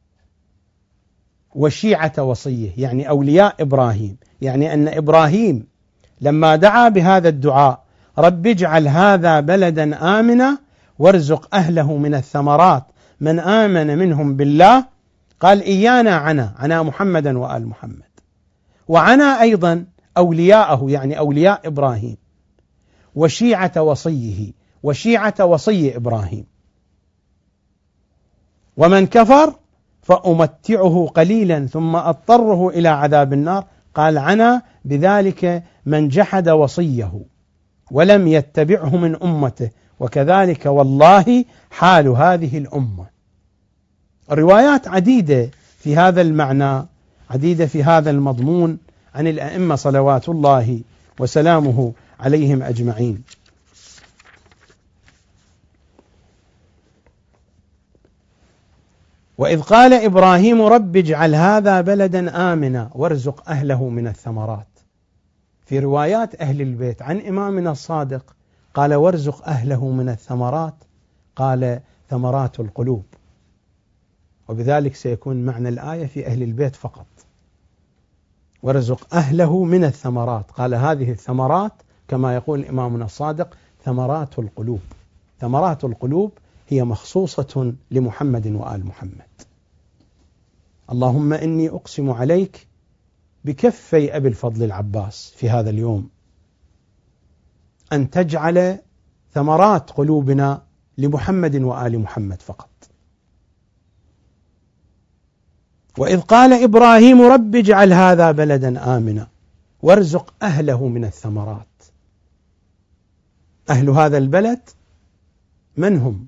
وشيعة وصيه، يعني أولياء إبراهيم، يعني أن إبراهيم لما دعا بهذا الدعاء رب اجعل هذا بلدا آمنا وارزق أهله من الثمرات من آمن منهم بالله، قال إيانا عنا محمدا وآل محمد، وعنا أيضا أولياءه يعني أولياء إبراهيم وشيعة وصيه وشيعة وصي إبراهيم. ومن كفر فأمتعه قليلا ثم أضطره إلى عذاب النار، قال عنا بذلك من جحد وصيه ولم يتبعه من أمته، وكذلك والله حال هذه الأمة. الروايات عديدة في هذا المعنى، عديدة في هذا المضمون عن الأئمة صلوات الله وسلامه عليهم أجمعين. وإذ قال إبراهيم رب اجعل هذا بلدا آمنا وارزق أهله من الثمرات. في روايات أهل البيت عن إمامنا الصادق قال وارزق أهله من الثمرات، قال ثمرات القلوب، وبذلك سيكون معنى الآية في أهل البيت فقط. وارزق أهله من الثمرات، قال هذه الثمرات كما يقول إمامنا الصادق ثمرات القلوب. ثمرات القلوب هي مخصوصة لمحمد وآل محمد. اللهم إني أقسم عليك بكفي أبي الفضل العباس في هذا اليوم أن تجعل ثمرات قلوبنا لمحمد وآل محمد فقط. وإذ قال إبراهيم رب اجعل هذا بلدا آمنا وارزق أهله من الثمرات. أهل هذا البلد من هم؟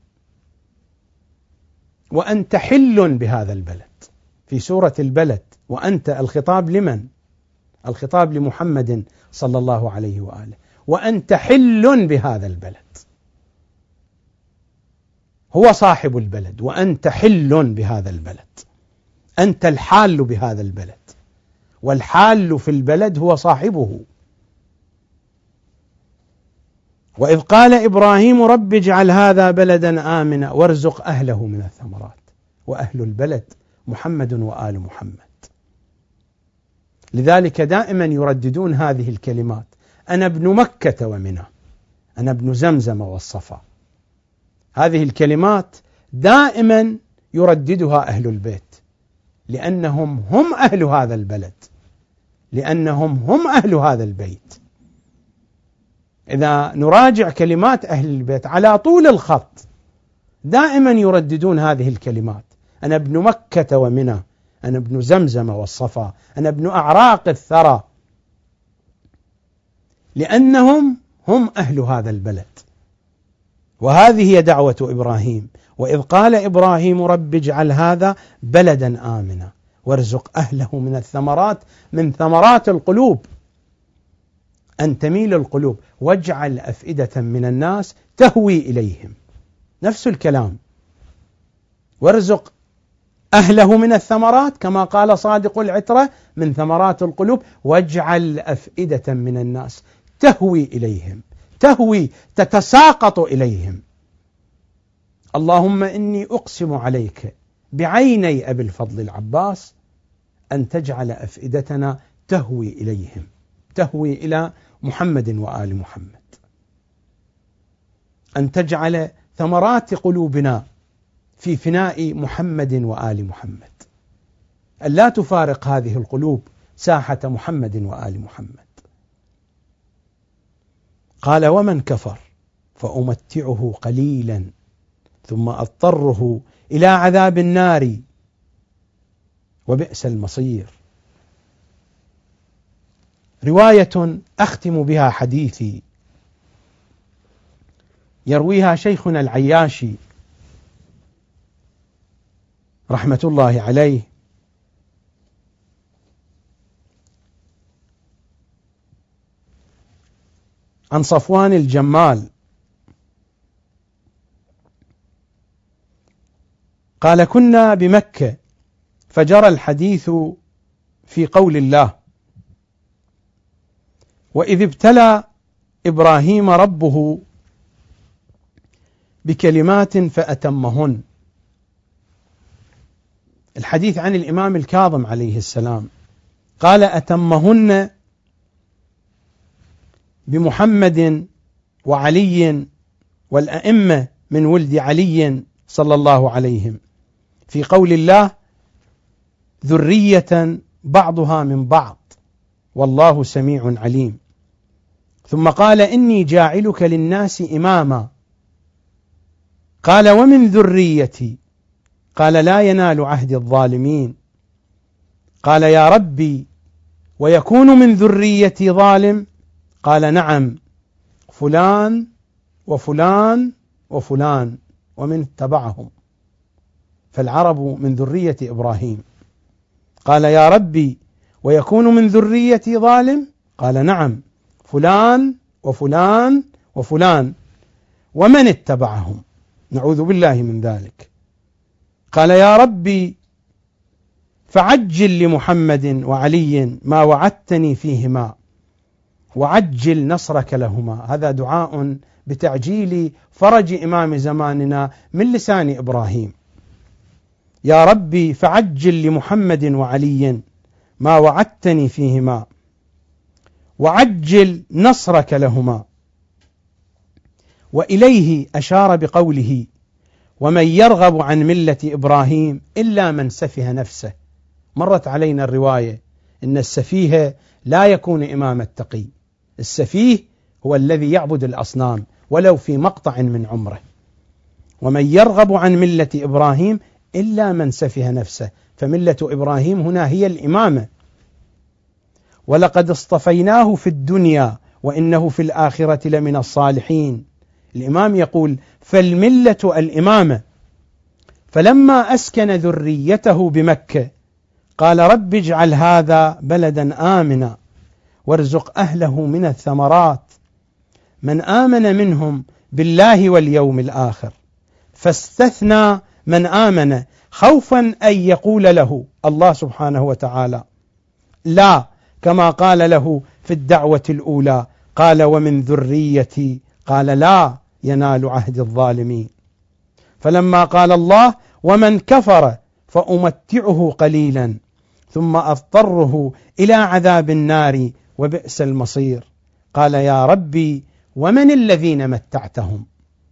وأنت حل بهذا البلد في سورة البلد، وأنت الخطاب لمن؟ الخطاب لمحمد صلى الله عليه وآله، وأنت حل بهذا البلد، هو صاحب البلد وأنت حل بهذا البلد، أنت الحال بهذا البلد، والحال في البلد هو صاحبه. وإذ قال إبراهيم رب اجعل هذا بلدا آمنا وارزق أهله من الثمرات، وأهل البلد محمد وآل محمد. لذلك دائما يرددون هذه الكلمات: أنا ابن مكة ومنى، أنا ابن زمزم والصفا. هذه الكلمات دائما يرددها أهل البيت، لأنهم هم أهل هذا البلد، لأنهم هم أهل هذا البيت. إذا نراجع كلمات أهل البيت على طول الخط دائما يرددون هذه الكلمات: أنا ابن مكة ومنى، أنا ابن زمزم والصفا، أنا ابن أعراق الثرى، لأنهم هم أهل هذا البلد. وهذه هي دعوة إبراهيم: وإذ قال إبراهيم رب اجعل هذا بلدا آمنا وارزق أهله من الثمرات، من ثمرات القلوب، أن تميل القلوب، واجعل أفئدة من الناس تهوي إليهم. نفس الكلام، وارزق أهله من الثمرات كما قال صادق العترة من ثمرات القلوب، واجعل أفئدة من الناس تهوي إليهم، تهوي تتساقط إليهم. اللهم إني أقسم عليك بعيني أبي الفضل العباس أن تجعل أفئدتنا تهوي إليهم، تهوي إلى محمد وآل محمد، أن تجعل ثمرات قلوبنا في فناء محمد وآل محمد، أن لا تفارق هذه القلوب ساحة محمد وآل محمد. قال: ومن كفر فأمتعه قليلا ثم أضطره إلى عذاب النار وبئس المصير. رواية أختم بها حديثي، يرويها شيخنا العياشي رحمة الله عليه، عن صفوان الجمال قال: كنا بمكة فجرى الحديث في قول الله: وإذ ابتلى إبراهيم ربه بكلمات فأتمهن. الحديث عن الإمام الكاظم عليه السلام، قال: أتمهن بمحمد وعلي والأئمة من ولد علي صلى الله عليهم، في قول الله: ذرية بعضها من بعض والله سميع عليم. ثم قال: إني جاعلك للناس إماما. قال: ومن ذريتي؟ قال: لا ينال عهد الظالمين. قال: يا ربي ويكون من ذريتي ظالم؟ قال: نعم، فلان وفلان وفلان ومن تبعهم، فالعرب من ذرية إبراهيم. قال: يا ربي ويكون من ذريتي ظالم؟ قال: نعم، فلان وفلان وفلان ومن اتبعهم، نعوذ بالله من ذلك. قال: يا ربي فعجل لمحمد وعلي ما وعدتني فيهما وعجل نصرك لهما. هذا دعاء بتعجيل فرج إمام زماننا من لسان إبراهيم. يا ربي فعجل لمحمد وعلي ما وعدتني فيهما وعجل نصرك لهما. وإليه أشار بقوله: ومن يرغب عن ملة إبراهيم إلا من سفه نفسه. مرت علينا الرواية إن السفيه لا يكون إمام التقي، السفيه هو الذي يعبد الأصنام ولو في مقطع من عمره. ومن يرغب عن ملة إبراهيم إلا من سفه نفسه، فملة إبراهيم هنا هي الإمامة. ولقد اصطفيناه في الدنيا وإنه في الآخرة لمن الصالحين. الإمام يقول: فالملة الإمامة. فلما أسكن ذريته بمكة قال: رب اجعل هذا بلدا آمنا وارزق أهله من الثمرات من آمن منهم بالله واليوم الآخر. فاستثنى من آمن خوفا أن يقول له الله سبحانه وتعالى لا، كما قال له في الدعوة الأولى. قال: ومن ذريتي؟ قال: لا ينال عهد الظالمين. فلما قال الله: ومن كفر فأمتعه قليلا ثم أضطره إلى عذاب النار وبئس المصير. قال يا ربي ومن الذين متعتهم؟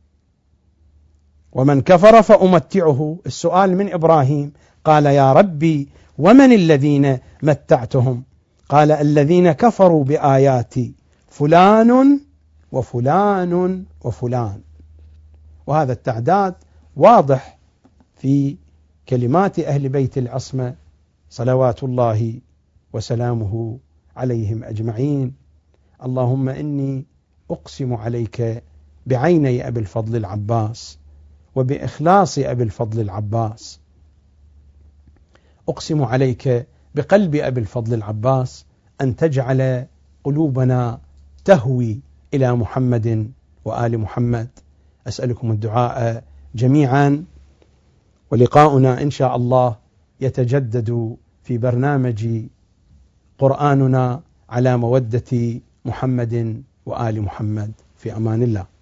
ومن كفر فأمتعه. السؤال من إبراهيم، قال يا ربي ومن الذين متعتهم؟ قال الذين كفروا بآياتي فلان وفلان وفلان. وهذا التعداد واضح في كلمات أهل بيت العصمة صلوات الله وسلامه عليهم أجمعين. اللهم إني أقسم عليك بعيني أبي الفضل العباس وبإخلاص أبي الفضل العباس، أقسم عليك بقلب أبي الفضل العباس أن تجعل قلوبنا تهوي إلى محمد وآل محمد. أسألكم الدعاء جميعا، ولقاؤنا إن شاء الله يتجدد في برنامج قرآننا على مودة محمد وآل محمد. في أمان الله.